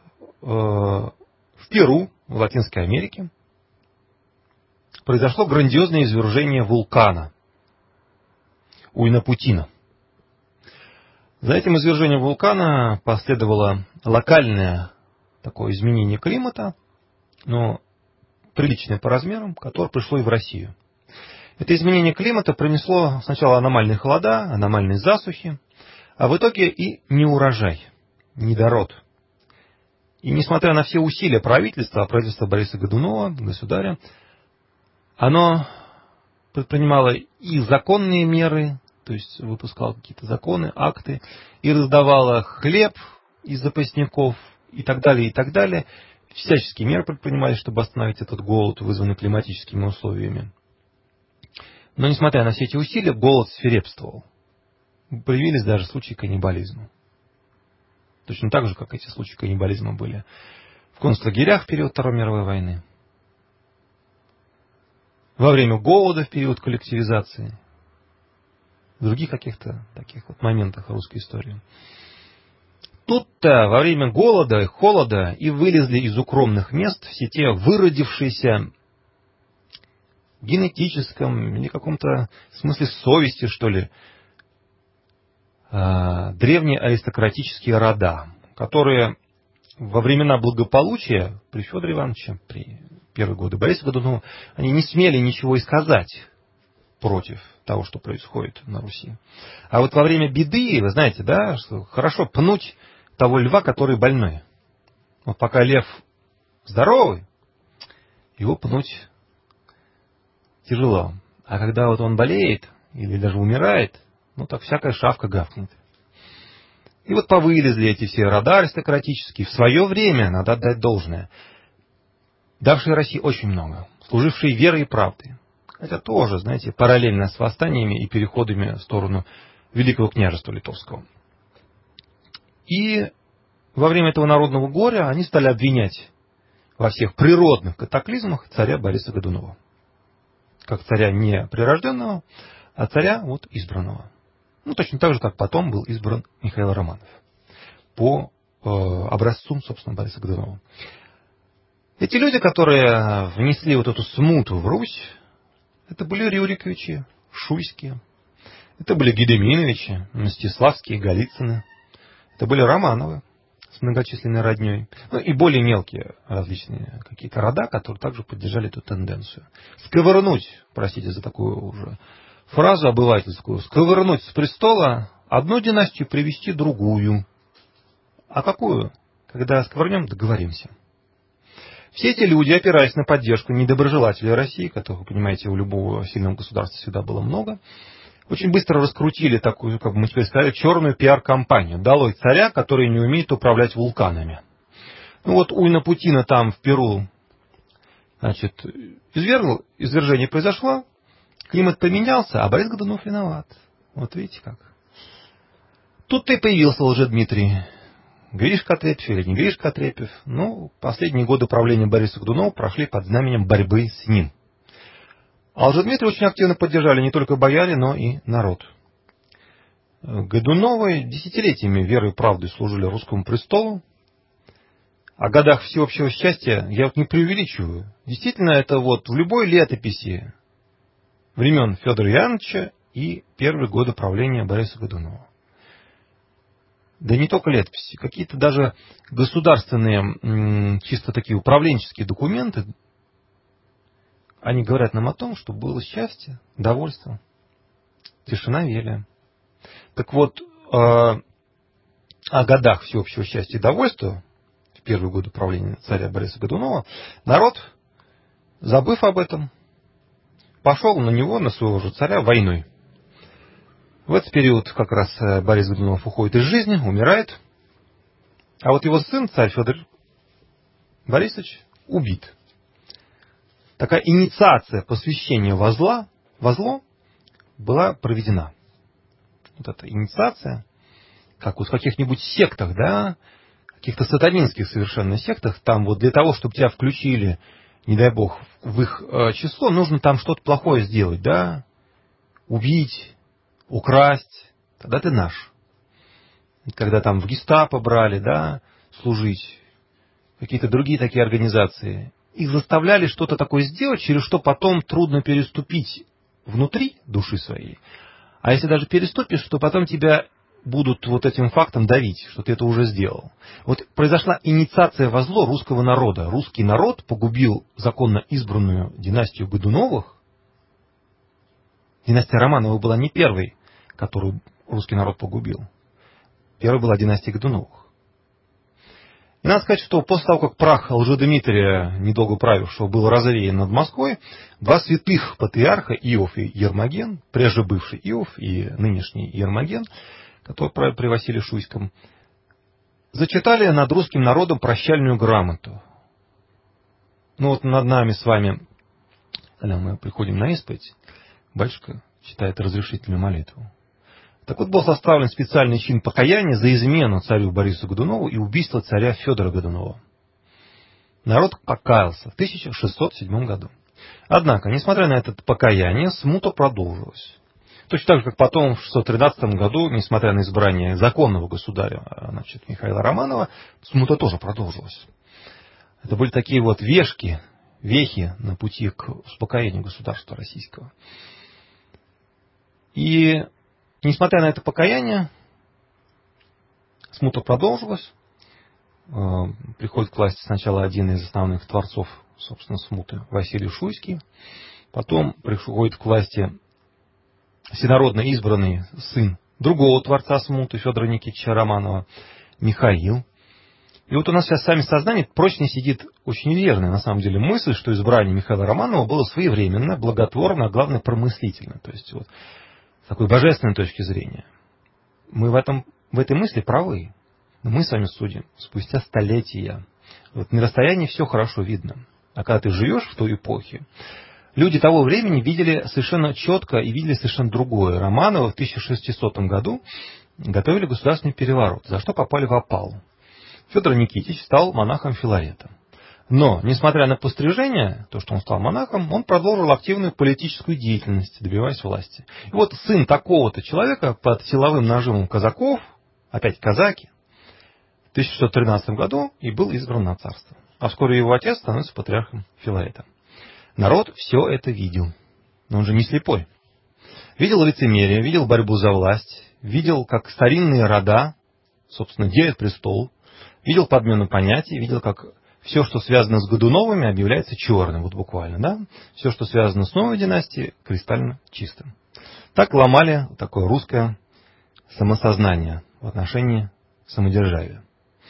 в Перу, в Латинской Америке, произошло грандиозное извержение вулкана Уйнапутина. За этим извержением вулкана последовало локальное такое изменение климата, но приличное по размерам, которое пришло и в Россию. Это изменение климата принесло сначала аномальные холода, аномальные засухи, а в итоге и неурожай, недород. И несмотря на все усилия правительства Бориса Годунова, государя, оно предпринимало и законные меры, то есть выпускало какие-то законы, акты, и раздавало хлеб из запасников и так далее, и так далее. Всяческие меры предпринимались, чтобы остановить этот голод, вызванный климатическими условиями. Но, несмотря на все эти усилия, голод свирепствовал. Появились даже случаи каннибализма. Точно так же, как эти случаи каннибализма были в концлагерях в период Второй мировой войны, во время голода в период коллективизации, в других каких-то таких вот моментах русской истории. Тут-то во время голода и холода и вылезли из укромных мест все те выродившиеся в генетическом или каком-то смысле совести, что ли, древние аристократические рода, которые во времена благополучия при Федоре Ивановиче, при первые годы Бориса Годунова, они не смели ничего и сказать против того, что происходит на Руси. А вот во время беды, вы знаете, да, что хорошо пнуть того льва, который больной. Вот пока лев здоровый, его пнуть тяжело. А когда вот он болеет или даже умирает, ну так всякая шавка гавкнет. И вот повылезли эти все рода аристократические. В свое время, надо отдать должное, давшие России очень много, служившие верой и правдой. Хотя тоже, знаете, параллельно с восстаниями и переходами в сторону Великого княжества Литовского. И во время этого народного горя они стали обвинять во всех природных катаклизмах царя Бориса Годунова. Как царя не прирожденного, а царя вот избранного. Ну, точно так же, как потом был избран Михаил Романов. По образцу, собственно, Бориса Годунова. Эти люди, которые внесли вот эту смуту в Русь, это были Рюриковичи, Шуйские, это были Гедеминовичи, Мстиславские, Голицыны, это были Романовы с многочисленной родней, ну и более мелкие различные какие-то рода, которые также поддержали эту тенденцию. Сковырнуть, простите за такую уже фразу обывательскую, сковырнуть с престола одну династию, привести другую. А какую? Когда сковырнем, договоримся. Все эти люди, опираясь на поддержку недоброжелателей России, которых, вы понимаете, у любого сильного государства всегда было много, очень быстро раскрутили такую, как бы мы теперь сказали, черную пиар-компанию. Долой царя, который не умеет управлять вулканами. Ну вот Уйнапутина там в Перу, значит, извержение произошло, климат поменялся, а Борис Годунов виноват. Вот видите как. Тут-то и появился Лжедмитрий. Гришка Отрепьев или не Гришка Отрепьев. Ну, последние годы правления Бориса Годунова прошли под знаменем борьбы с ним. А Лжедмитрия очень активно поддержали не только бояре, но и народ. Годуновы десятилетиями верой и правдой служили русскому престолу. О годах всеобщего счастья я вот не преувеличиваю. Действительно, это вот в любой летописи времен Федора Иоанновича и первые годы правления Бориса Годунова. Да не только летописи, какие-то даже государственные, чисто такие управленческие документы они говорят нам о том, что было счастье, довольство, тишина велия. Так вот, о годах всеобщего счастья и довольства, в первые годы правления царя Бориса Годунова, народ, забыв об этом, пошел на него, на своего же царя, войной. В этот период как раз Борис Годунов уходит из жизни, умирает, а вот его сын, царь Федор Борисович, убит. Такая инициация посвящения во зло была проведена. Вот эта инициация, как вот в каких-нибудь сектах, да, каких-то сатанинских совершенно сектах, там вот для того, чтобы тебя включили, не дай бог, в их число, нужно там что-то плохое сделать, да, убить, украсть, тогда ты наш. Когда там в гестапо брали, да, служить, какие-то другие такие организации, их заставляли что-то такое сделать, через что потом трудно переступить внутри души своей. А если даже переступишь, то потом тебя будут вот этим фактом давить, что ты это уже сделал. Вот произошла инициация во зло русского народа. Русский народ погубил законно избранную династию Годуновых. Династия Романовых была не первой, которую русский народ погубил. Первой была династия Годуновых. И надо сказать, что после того, как прах Лжедмитрия, недолго правившего, был развеян над Москвой, два святых патриарха, Иов и Ермоген, прежде бывший Иов и нынешний Ермоген, который правил при Василии Шуйском, зачитали над русским народом прощальную грамоту. Ну вот над нами с вами, когда мы приходим на исповедь, батюшка читает разрешительную молитву. Так вот, был составлен специальный чин покаяния за измену царю Борису Годунову и убийство царя Федора Годунова. Народ покаялся в 1607 году. Однако, несмотря на это покаяние, смута продолжилась. Точно так же, как потом в 613 году, несмотря на избрание законного государя, значит, Михаила Романова, смута тоже продолжилась. Это были такие вот вехи на пути к успокоению государства российского. И несмотря на это покаяние, смута продолжилась. Приходит к власти сначала один из основных творцов, собственно, смуты, Василий Шуйский. Потом приходит к власти всенародно избранный сын другого творца смуты, Федора Никитича Романова, Михаил. И вот у нас сейчас в самом сознании прочно сидит очень верная, на самом деле, мысль, что избрание Михаила Романова было своевременно, благотворно, а главное, промыслительно. То есть, вот, с такой божественной точки зрения. Мы в этой мысли правы. Но мы с вами судим спустя столетия. Вот на расстоянии все хорошо видно. А когда ты живешь в той эпохе, люди того времени видели совершенно четко и видели совершенно другое. Романовы в 1600 году готовили государственный переворот, за что попали в опалу. Федор Никитич стал монахом Филарета. Но, несмотря на пострижение, то, что он стал монахом, он продолжил активную политическую деятельность, добиваясь власти. И вот сын такого-то человека под силовым нажимом казаков, опять казаки, в 1613 году и был избран на царство. А вскоре его отец становится патриархом Филарета. Народ все это видел. Но он же не слепой. Видел лицемерие, видел борьбу за власть, видел, как старинные рода, собственно, делят престол, видел подмену понятий, видел, как все, что связано с Годуновыми, объявляется черным, вот буквально, да? Все, что связано с новой династией, кристально чистым. Так ломали такое русское самосознание в отношении самодержавия.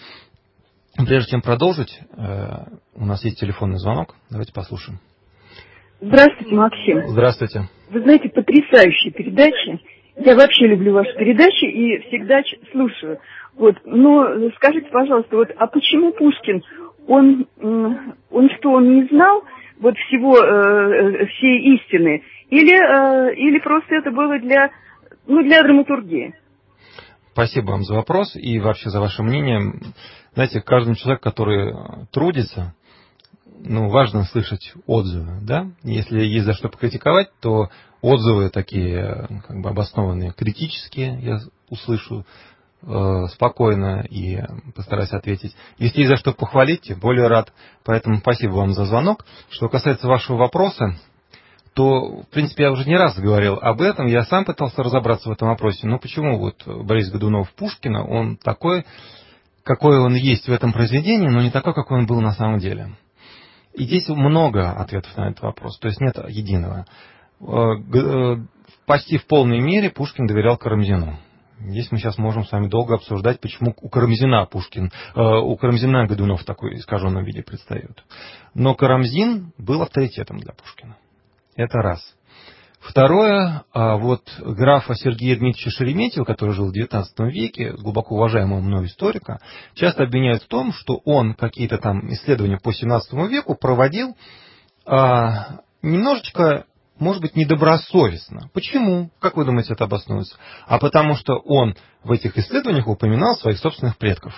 Прежде чем продолжить, у нас есть телефонный звонок. Давайте послушаем. Здравствуйте, Максим. Здравствуйте. Вы знаете, потрясающие передачи. Я вообще люблю ваши передачи и всегда слушаю. Вот, но скажите, пожалуйста, вот, а почему Пушкин, он что, он не знал вот всей истины? Или просто это было для драматургии? Спасибо вам за вопрос и вообще за ваше мнение. Знаете, каждому человеку, который трудится, важно слышать отзывы, да? Если есть за что покритиковать, то отзывы такие, обоснованные, критические, я услышу спокойно и постараюсь ответить. Если есть за что похвалить, тем более рад. Поэтому спасибо вам за звонок. Что касается вашего вопроса, то, в принципе, я уже не раз говорил об этом. Я сам пытался разобраться в этом вопросе. Но почему вот Борис Годунов Пушкина, он такой, какой он есть в этом произведении, но не такой, какой он был на самом деле? И здесь много ответов на этот вопрос, то есть нет единого. Почти в полной мере Пушкин доверял Карамзину. Здесь мы сейчас можем с вами долго обсуждать, почему у Карамзина Годунов в такой искаженном виде предстает. Но Карамзин был авторитетом для Пушкина. Это раз. Второе, вот графа Сергея Дмитриевича Шереметьева, который жил в XIX веке, глубоко уважаемого мной историка, часто обвиняют в том, что он какие-то там исследования по XVII веку проводил немножечко, может быть, недобросовестно. Почему? Как вы думаете, это обоснуется? А потому что он в этих исследованиях упоминал своих собственных предков.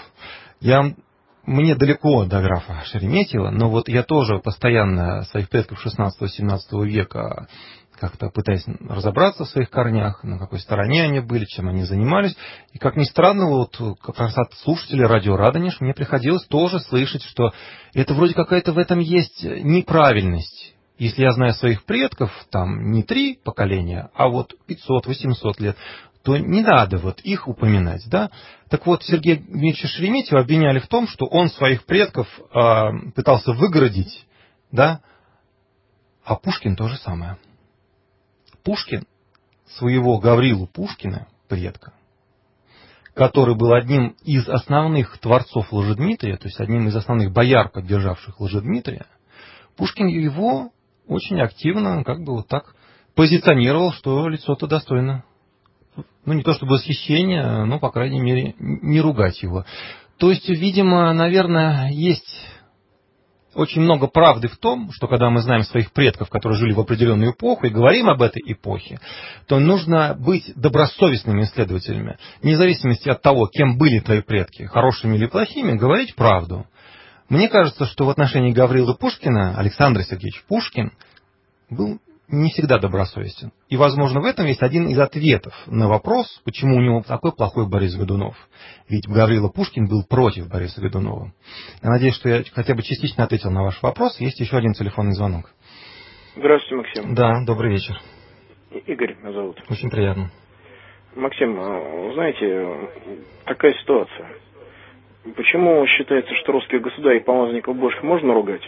Мне далеко до графа Шереметьева, но вот я тоже постоянно своих предков XVI-XVII века как-то пытаясь разобраться в своих корнях, на какой стороне они были, чем они занимались. И, как ни странно, вот как раз от слушателей радио Радонеж мне приходилось тоже слышать, что это вроде какая-то в этом есть неправильность. Если я знаю своих предков, там не 3 поколения, а вот 500-800 лет, то не надо вот их упоминать, да? Так вот, Сергея Дмитриевича Шереметьева обвиняли в том, что он своих предков пытался выгородить, да? А Пушкин то же самое. Пушкин своего Гаврилу Пушкина, предка, который был одним из основных творцов Лжедмитрия, то есть одним из основных бояр, поддержавших Лжедмитрия, Пушкин его очень активно как бы вот так позиционировал, что лицо-то достойно, ну не то чтобы восхищения, но, по крайней мере, не ругать его. То есть, видимо, наверное, есть очень много правды в том, что когда мы знаем своих предков, которые жили в определенную эпоху, и говорим об этой эпохе, то нужно быть добросовестными исследователями. Вне зависимости от того, кем были твои предки, хорошими или плохими, говорить правду. Мне кажется, что в отношении Гаврилы Пушкина Александр Сергеевич Пушкин был не всегда добросовестен. И, возможно, в этом есть один из ответов на вопрос, почему у него такой плохой Борис Годунов. Ведь Гаврила Пушкин был против Бориса Годунова. Я надеюсь, что я хотя бы частично ответил на ваш вопрос. Есть еще один телефонный звонок. Здравствуйте, Максим. Да, добрый вечер. Игорь меня зовут. Очень приятно. Максим, знаете, такая ситуация. Почему считается, что русских государей и помазанников Божьих можно ругать,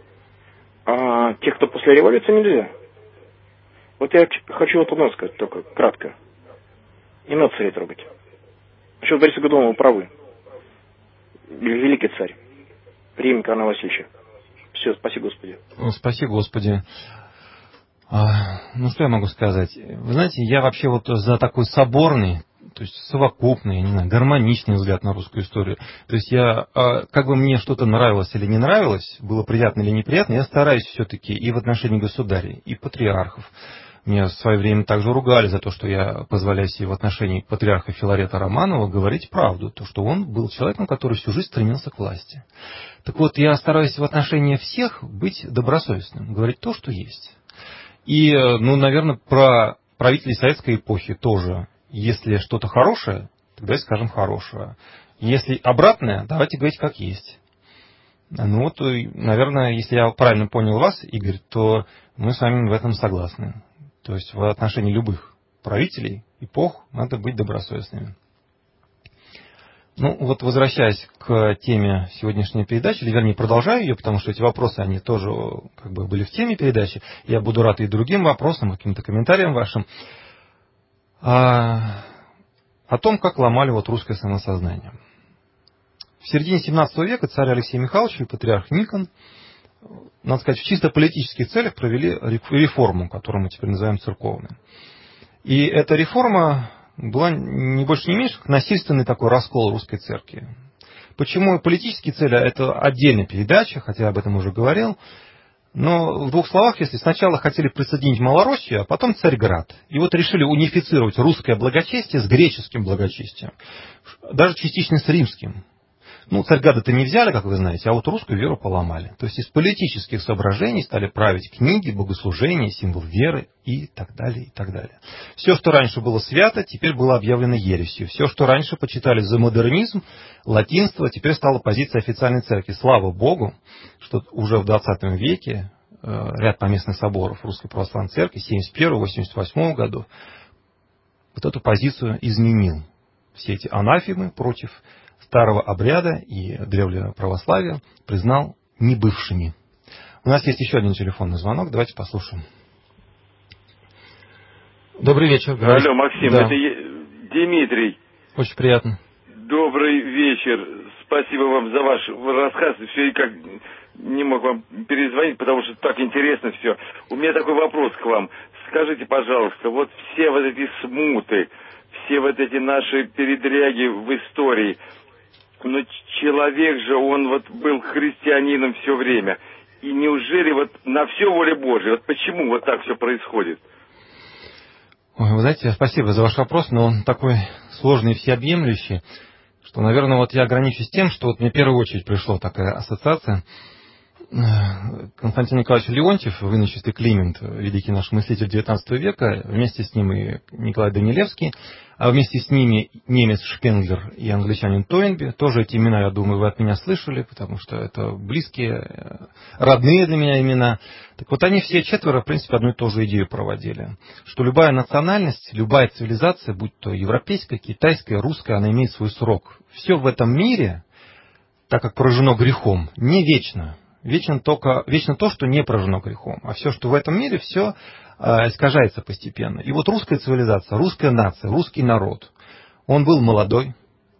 а тех, кто после революции, нельзя? Вот я хочу вот одно сказать, только кратко. Не надо царей трогать. Насчет Бориса Годунова вы правы. Великий царь. Время Карла Васильевича. Все, спаси Господи. Спаси Господи. Ну, что я могу сказать? Вы знаете, я вообще вот за такой соборный, то есть совокупный, я не знаю, гармоничный взгляд на русскую историю. То есть я, как бы мне что-то нравилось или не нравилось, было приятно или неприятно, я стараюсь все-таки и в отношении государей, и патриархов. Меня в свое время также ругали за то, что я позволяю себе в отношении патриарха Филарета Романова говорить правду, то, что он был человеком, который всю жизнь стремился к власти. Так вот, я стараюсь в отношении всех быть добросовестным, говорить то, что есть. И, ну, наверное, про правителей советской эпохи тоже. Если что-то хорошее, тогда и скажем хорошее. Если обратное, давайте говорить как есть. Ну вот, наверное, если я правильно понял вас, Игорь, то мы с вами в этом согласны. То есть в отношении любых правителей, эпох, надо быть добросовестными. Ну вот, возвращаясь к теме сегодняшней передачи, или вернее продолжаю ее, потому что эти вопросы, они тоже как бы были в теме передачи. Я буду рад и другим вопросам, каким-то комментариям вашим. О том, как ломали вот русское самосознание. В середине 17 века царь Алексей Михайлович и патриарх Никон, надо сказать, в чисто политических целях провели реформу, которую мы теперь называем церковной. И эта реформа была не больше не меньше, как насильственный такой раскол русской церкви. Почему политические цели? Это отдельная передача, хотя я об этом уже говорил. Но в двух словах, если сначала хотели присоединить Малороссию, а потом Царьград. И вот решили унифицировать русское благочестие с греческим благочестием. Даже частично с римским. Ну, Царьград-то не взяли, как вы знаете, а вот русскую веру поломали. То есть из политических соображений стали править книги, богослужения, символ веры и так далее, и так далее. Все, что раньше было свято, теперь было объявлено ересью. Все, что раньше почитали за модернизм, латинство, теперь стало позицией официальной церкви. Слава Богу, что уже в 20 веке ряд поместных соборов Русской Православной Церкви 71-88 годов вот эту позицию изменил. Все эти анафемы против старого обряда и древнего православия признал небывшими. У нас есть еще один телефонный звонок, давайте послушаем. Добрый вечер. Алло, Максим, да. Это Дмитрий. Очень приятно. Добрый вечер. Спасибо вам за ваш рассказ. Все никак не мог вам перезвонить, потому что так интересно все. У меня такой вопрос к вам. Скажите, пожалуйста, вот все вот эти смуты, все вот эти наши передряги в истории, но человек же, он вот был христианином все время. И неужели вот на все воля Божья? Вот почему вот так все происходит? Ой, вы знаете, спасибо за ваш вопрос, но он такой сложный и всеобъемлющий, что, наверное, вот я ограничусь тем, что вот мне в первую очередь пришла такая ассоциация. Константин Николаевич Леонтьев в иночестве Климент, великий наш мыслитель XIX века, вместе с ним и Николай Данилевский, а вместе с ними немец Шпенглер и англичанин Тойнби. Тоже эти имена, я думаю, вы от меня слышали, потому что это близкие, родные для меня имена. Так вот, они все четверо, в принципе, одну и ту же идею проводили, что любая национальность, любая цивилизация, будь то европейская, китайская, русская, она имеет свой срок. Все в этом мире, так как поражено грехом, не вечно. Вечно то, что не поражено грехом. А все, что в этом мире, все искажается постепенно. И вот русская цивилизация, русская нация, русский народ, он был молодой,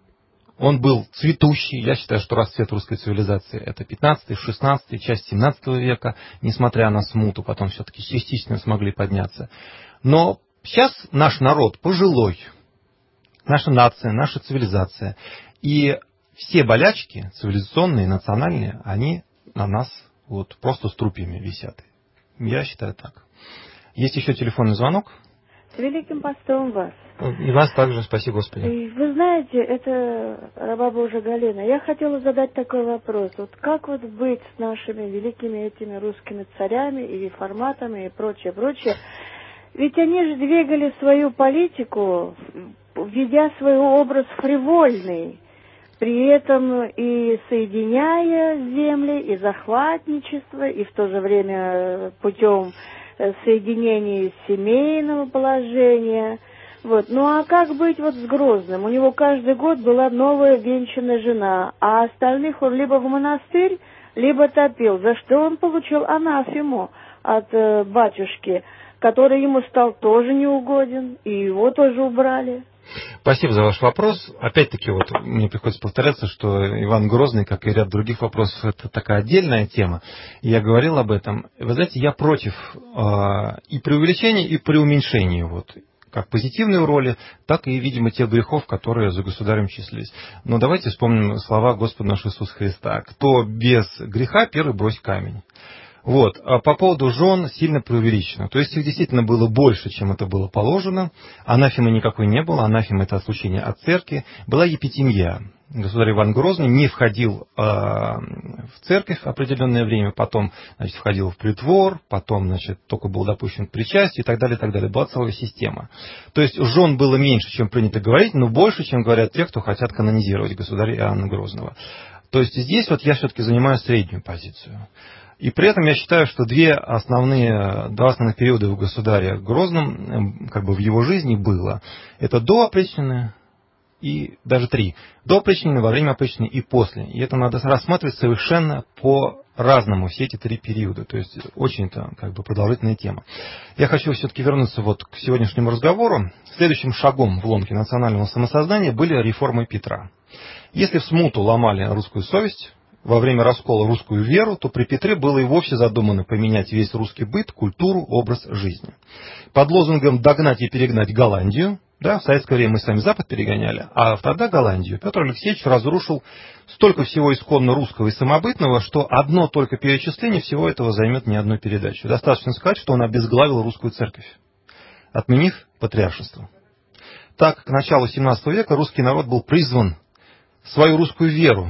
он был цветущий. Я считаю, что расцвет русской цивилизации это 15-й, 16-й, часть 17 века, несмотря на смуту, потом все-таки частично смогли подняться. Но сейчас наш народ пожилой, наша нация, наша цивилизация. И все болячки цивилизационные, национальные, они на нас вот просто струпьями висят. Я считаю так. Есть еще телефонный звонок. С Великим Постом вас. И вас также, спаси Господи. Вы знаете, это раба Божия Галина. Я хотела задать такой вопрос. Вот как вот быть с нашими великими этими русскими царями и реформатами и прочее, прочее. Ведь они же двигали свою политику, введя свой образ фривольный. При этом и соединяя земли, и захватничество, и в то же время путем соединения семейного положения. Вот. Ну а как быть вот с Грозным? У него каждый год была новая венчанная жена, а остальных он либо в монастырь, либо топил, за что он получил анафему от батюшки, который ему стал тоже неугоден, и его тоже убрали. Спасибо за ваш вопрос. Опять-таки, вот мне приходится повторяться, что Иван Грозный, как и ряд других вопросов, это такая отдельная тема. Я говорил об этом. Вы знаете, я против и преувеличения, и преуменьшения. Вот, как позитивной роли, так и, видимо, тех грехов, которые за государем числились. Но давайте вспомним слова Господа нашего Иисуса Христа. Кто без греха, первый брось камень. Вот. А по поводу жен сильно преувеличено. То есть их действительно было больше, чем это было положено. Анафемы никакой не было. Анафема — это отлучение от церкви. Была епитемья. Государь Иван Грозный не входил в церковь определенное время, потом, значит, входил в притвор, потом, значит, только был допущен к причастию и так далее, и так далее. Была целая система. То есть жен было меньше, чем принято говорить, но больше, чем говорят те, кто хотят канонизировать государя Иоанна Грозного. То есть здесь вот я все-таки занимаю среднюю позицию. И при этом я считаю, что два основных периода у государя Грозном, как бы в его жизни было. Это до опричнины и даже 3. До опричнины, во время опричнины и после. И это надо рассматривать совершенно по-разному, все эти 3 периода. То есть очень-то как бы продолжительная тема. Я хочу все-таки вернуться вот к сегодняшнему разговору. Следующим шагом в ломке национального самосознания были реформы Петра. Если в смуту ломали русскую совесть, во время раскола русскую веру, то при Петре было и вовсе задумано поменять весь русский быт, культуру, образ жизни. Под лозунгом «догнать и перегнать Голландию», да, в советское время мы с вами Запад перегоняли, а тогда Голландию, Петр Алексеевич разрушил столько всего исконно русского и самобытного, что одно только перечисление всего этого займет не одну передачу. Достаточно сказать, что он обезглавил русскую церковь, отменив патриаршество. Так, к началу XVII века русский народ был призван свою русскую веру,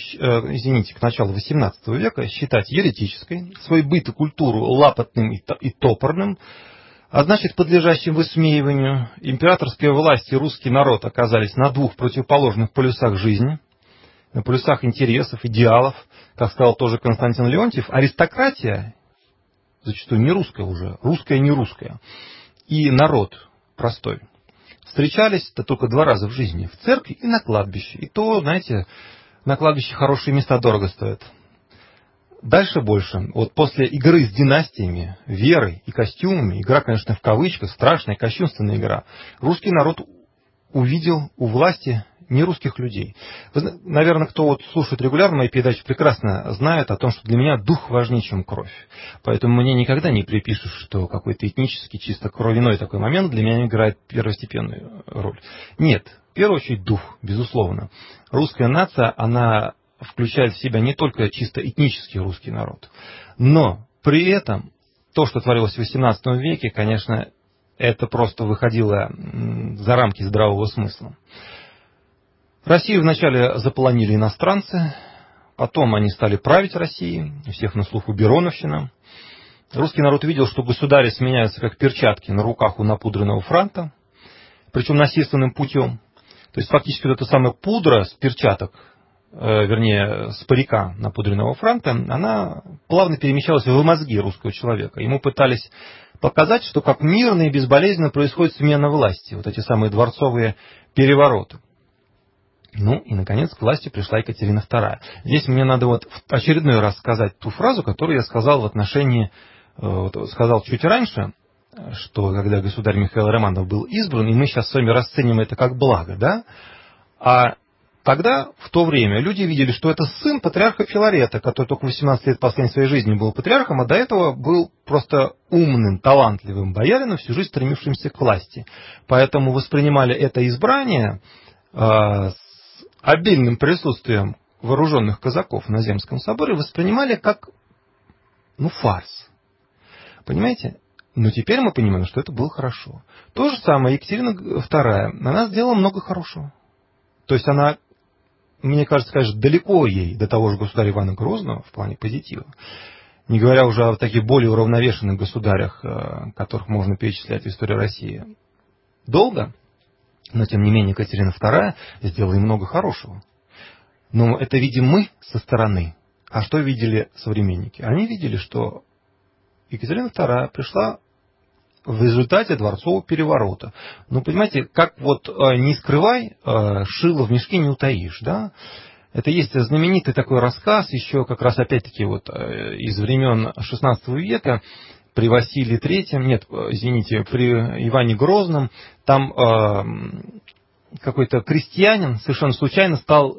к началу XVIII века считать еретической, свой быт и культуру лапотным и топорным, а значит, подлежащим высмеиванию. Императорская власть и русский народ оказались на 2 противоположных полюсах жизни, на полюсах интересов, идеалов, как сказал тоже Константин Леонтьев. Аристократия, зачастую не русская уже, русская не русская, и народ простой встречались-то только 2 раза в жизни, в церкви и на кладбище. И то, знаете, на кладбище хорошие места дорого стоят. дальше больше. Вот после игры с династиями, верой и костюмами, игра, конечно, в кавычках, страшная, кощунственная игра, русский народ увидел у власти нерусских людей. Вы, наверное, кто вот слушает регулярно мои передачи, прекрасно знает о том, что для меня дух важнее, чем кровь. Поэтому мне никогда не припишут, что какой-то этнический, чисто кровяной такой момент для меня играет первостепенную роль. Нет, в первую очередь дух, безусловно. Русская нация, она включает в себя не только чисто этнический русский народ, но при этом то, что творилось в XVIII веке, конечно, это просто выходило за рамки здравого смысла. Россию вначале заполонили иностранцы, потом они стали править Россией, у всех на слуху Бероновщина. Русский народ видел, что государи сменяются как перчатки на руках у напудренного франта, причем насильственным путем. То есть фактически вот эта самая пудра с перчаток, вернее, с парика напудренного франта, она плавно перемещалась в мозги русского человека. Ему пытались показать, что как мирно и безболезненно происходит смена власти, вот эти самые дворцовые перевороты. Ну и, наконец, к власти пришла Екатерина II. Здесь мне надо вот в очередной раз сказать ту фразу, которую я сказал в отношении, сказал чуть раньше, что когда государь Михаил Романов был избран, и мы сейчас с вами расценим это как благо, да? А тогда, в то время, люди видели, что это сын патриарха Филарета, который только 18 лет последней своей жизни был патриархом, а до этого был просто умным, талантливым боярином, всю жизнь стремившимся к власти. Поэтому воспринимали это избрание с обильным присутствием вооруженных казаков на Земском соборе, воспринимали как, фарс. Понимаете? Но теперь мы понимаем, что это было хорошо. То же самое Екатерина II, она сделала много хорошего. То есть она, мне кажется, конечно, далеко ей до того же государя Ивана Грозного в плане позитива. Не говоря уже о таких более уравновешенных государях, которых можно перечислять в истории России. Долго, но тем не менее Екатерина II сделала и много хорошего. Но это видим мы со стороны. А что видели современники? Они видели, что Екатерина II пришла в результате дворцового переворота. Понимаете, как вот не скрывай, шило в мешке не утаишь, да? Это есть знаменитый такой рассказ, еще как раз опять-таки вот из времен XVI века, при Василии III, при Иване Грозном, там какой-то крестьянин совершенно случайно стал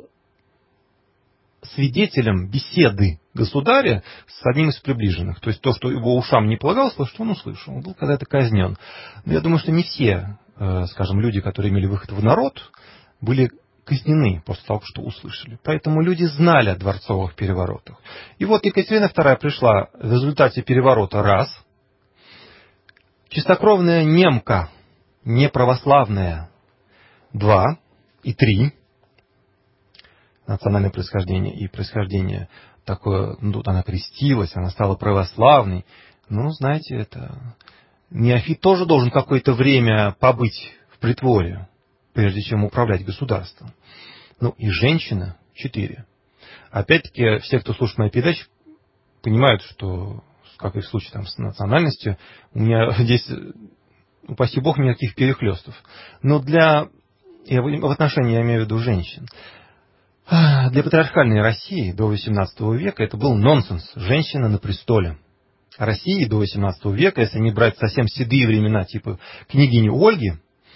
свидетелем беседы государя с одним из приближенных. То есть то, что его ушам не полагалось, что он услышал. Он был когда-то казнен. Но я думаю, что не все, скажем, люди, которые имели выход в народ, были казнены после того, что услышали. Поэтому люди знали о дворцовых переворотах. И вот Екатерина II пришла в результате переворота раз. Чистокровная немка, неправославная, 2 и 3. Национальное происхождение и происхождение такое, она крестилась, она стала православной. Знаете, это неофит тоже должен какое-то время побыть в притворе, прежде чем управлять государством. И женщина 4. Опять-таки, все, кто слушает мои передачи, понимают, что, как и в случае с национальностью, у меня здесь, упаси бог, никаких перехлестов. Но в отношении, я имею в виду, женщин, для патриархальной России до XVIII века это был нонсенс. Женщина на престоле. России до XVIII века, если не брать совсем седые времена, типа княгини Ольги,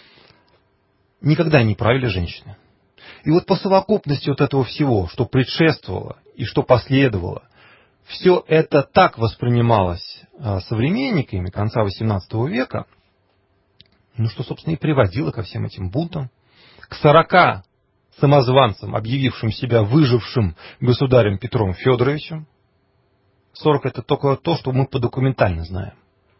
никогда не правили женщины. И вот по совокупности вот этого всего, что предшествовало и что последовало, все это так воспринималось современниками конца XVIII века, что, собственно, и приводило ко всем этим бунтам, к 40 самозванцам, объявившим себя выжившим государем Петром Федоровичем. 40 это только то, что мы подокументально знаем.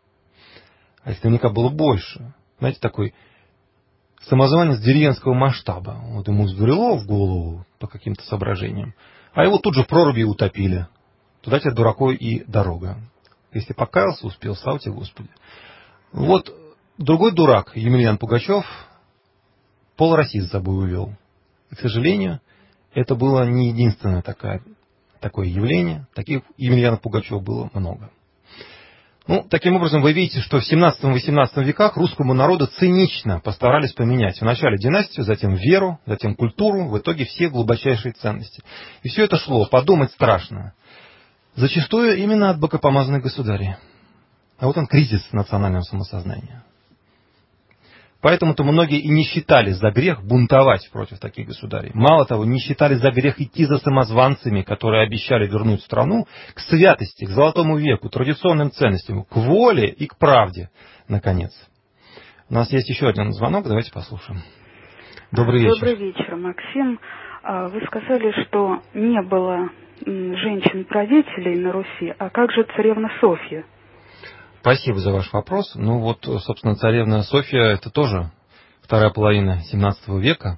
А их наверняка было больше. Знаете, такой самозванец деревенского масштаба. Вот ему взбрело в голову по каким-то соображениям, а его тут же в проруби утопили. Туда тебе, дураку, и дорога. Если покаялся, успел, слава тебе, Господи. Вот другой дурак, Емельян Пугачев, пол России с собой увел. И, к сожалению, это было не единственное такое явление. Таких Емельянов Пугачев было много. Таким образом, вы видите, что в 17-18 веках русскому народу цинично постарались поменять вначале династию, затем веру, затем культуру, в итоге все глубочайшие ценности. И все это шло, подумать страшно. Зачастую именно от богопомазанных государей. А вот он, кризис национального самосознания. Поэтому-то многие и не считали за грех бунтовать против таких государей. Мало того, не считали за грех идти за самозванцами, которые обещали вернуть страну к святости, к золотому веку, традиционным ценностям, к воле и к правде, наконец. У нас есть еще один звонок, давайте послушаем. Добрый вечер. Добрый вечер, Максим. Вы сказали, что не было женщин-правителей на Руси, а как же царевна Софья? Спасибо за ваш вопрос. Ну вот, собственно, царевна Софья — это тоже вторая половина 17 века.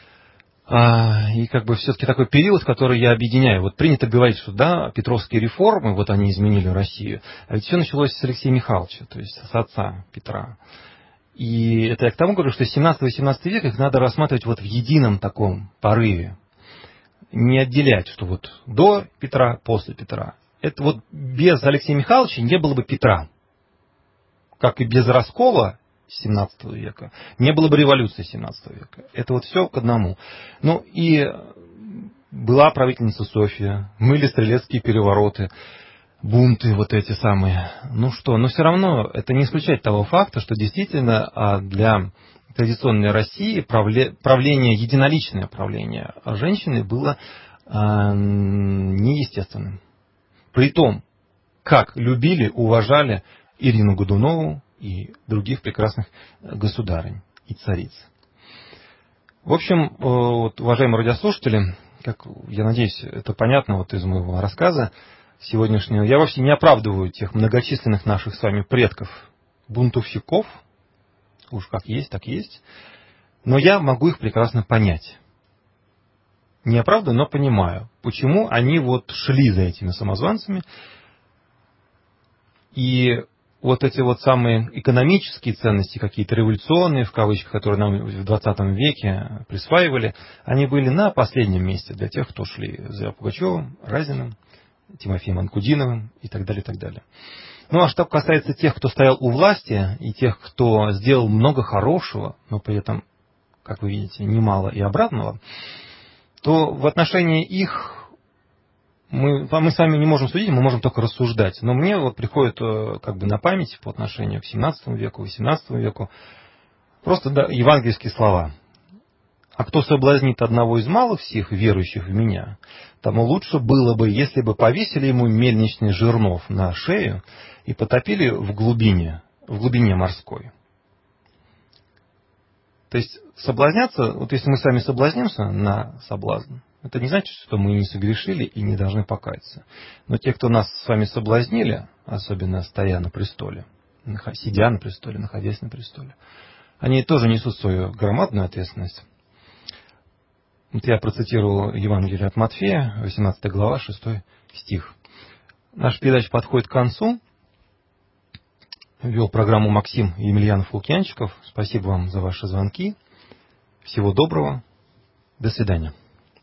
И как бы все-таки такой период, который я объединяю. Вот принято говорить, что да, Петровские реформы, вот они изменили Россию. А ведь все началось с Алексея Михайловича, то есть с отца Петра. И это я к тому говорю, что 17-18 век их надо рассматривать вот в едином таком порыве. Не отделять, что вот до Петра, после Петра. Это вот без Алексея Михайловича не было бы Петра. Как и без раскола 17 века не было бы революции 17 века. Это вот все к одному. Ну и была правительница Софья, были стрелецкие перевороты, бунты вот эти самые. Ну что, но все равно это не исключает того факта, что действительно для традиционной России правление, единоличное правление женщины было неестественным. Притом, как любили, уважали Ирину Годунову и других прекрасных государынь и цариц. В общем, вот, уважаемые радиослушатели, как я надеюсь, это понятно вот из моего рассказа сегодняшнего, я вовсе не оправдываю тех многочисленных наших с вами предков, бунтовщиков, уж как есть, так есть, но я могу их прекрасно понять. Не оправдываю, но понимаю, почему они вот шли за этими самозванцами. И вот эти вот самые экономические ценности, какие-то революционные, в кавычках, которые нам в 20 веке присваивали, они были на последнем месте для тех, кто шли за Пугачевым, Разиным, Тимофеем Анкудиновым и так далее, и так далее. Ну а что касается тех, кто стоял у власти, и тех, кто сделал много хорошего, но при этом, как вы видите, немало и обратного, то в отношении их мы с вами не можем судить, мы можем только рассуждать. Но мне вот приходит как бы на память по отношению к 17 веку, 18 веку просто евангельские слова. А кто соблазнит одного из малых всех, верующих в меня, тому лучше было бы, если бы повесили ему мельничный жернов на шею и потопили в глубине морской. То есть соблазняться, вот если мы сами соблазнимся на соблазн, это не значит, что мы не согрешили и не должны покаяться. Но те, кто нас с вами соблазнили, особенно стоя на престоле, сидя на престоле, находясь на престоле, они тоже несут свою громадную ответственность. Вот я процитировал Евангелие от Матфея, 18 глава, 6 стих. Наша передача подходит к концу. Вел программу Максим Емельянов-Лукьянчиков. Спасибо вам за ваши звонки. Всего доброго. До свидания.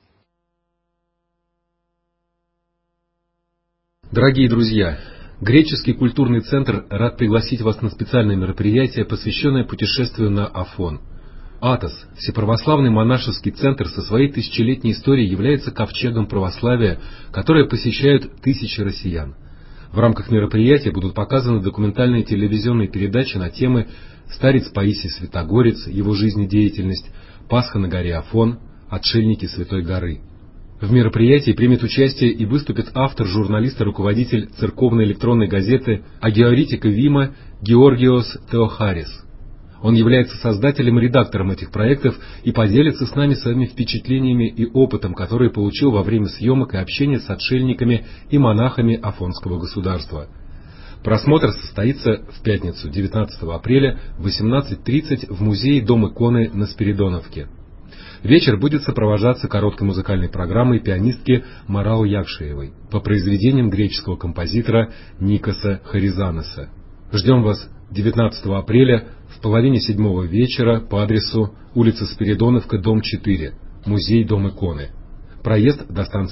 Дорогие друзья, Греческий культурный центр рад пригласить вас на специальное мероприятие, посвященное путешествию на Афон. Атос, всеправославный монашеский центр со своей тысячелетней историей, является ковчегом православия, которое посещают тысячи россиян. В рамках мероприятия будут показаны документальные телевизионные передачи на темы «Старец Паисий Святогорец», его жизнедеятельность, «Пасха на горе Афон», «Отшельники Святой горы». В мероприятии примет участие и выступит автор, журналист и руководитель церковной электронной газеты «Агеоритика Вима» Георгиос Теохарис. Он является создателем и редактором этих проектов и поделится с нами своими впечатлениями и опытом, который получил во время съемок и общения с отшельниками и монахами Афонского государства. Просмотр состоится в пятницу, 19 апреля в 18:30 в музее Дом иконы на Спиридоновке. Вечер будет сопровождаться короткой музыкальной программой пианистки Марао Якшеевой по произведениям греческого композитора Никоса Харизаноса. Ждем вас 19 апреля в 6:30 вечера по адресу улица Спиридоновка, дом 4, музей Дом иконы. Проезд до станции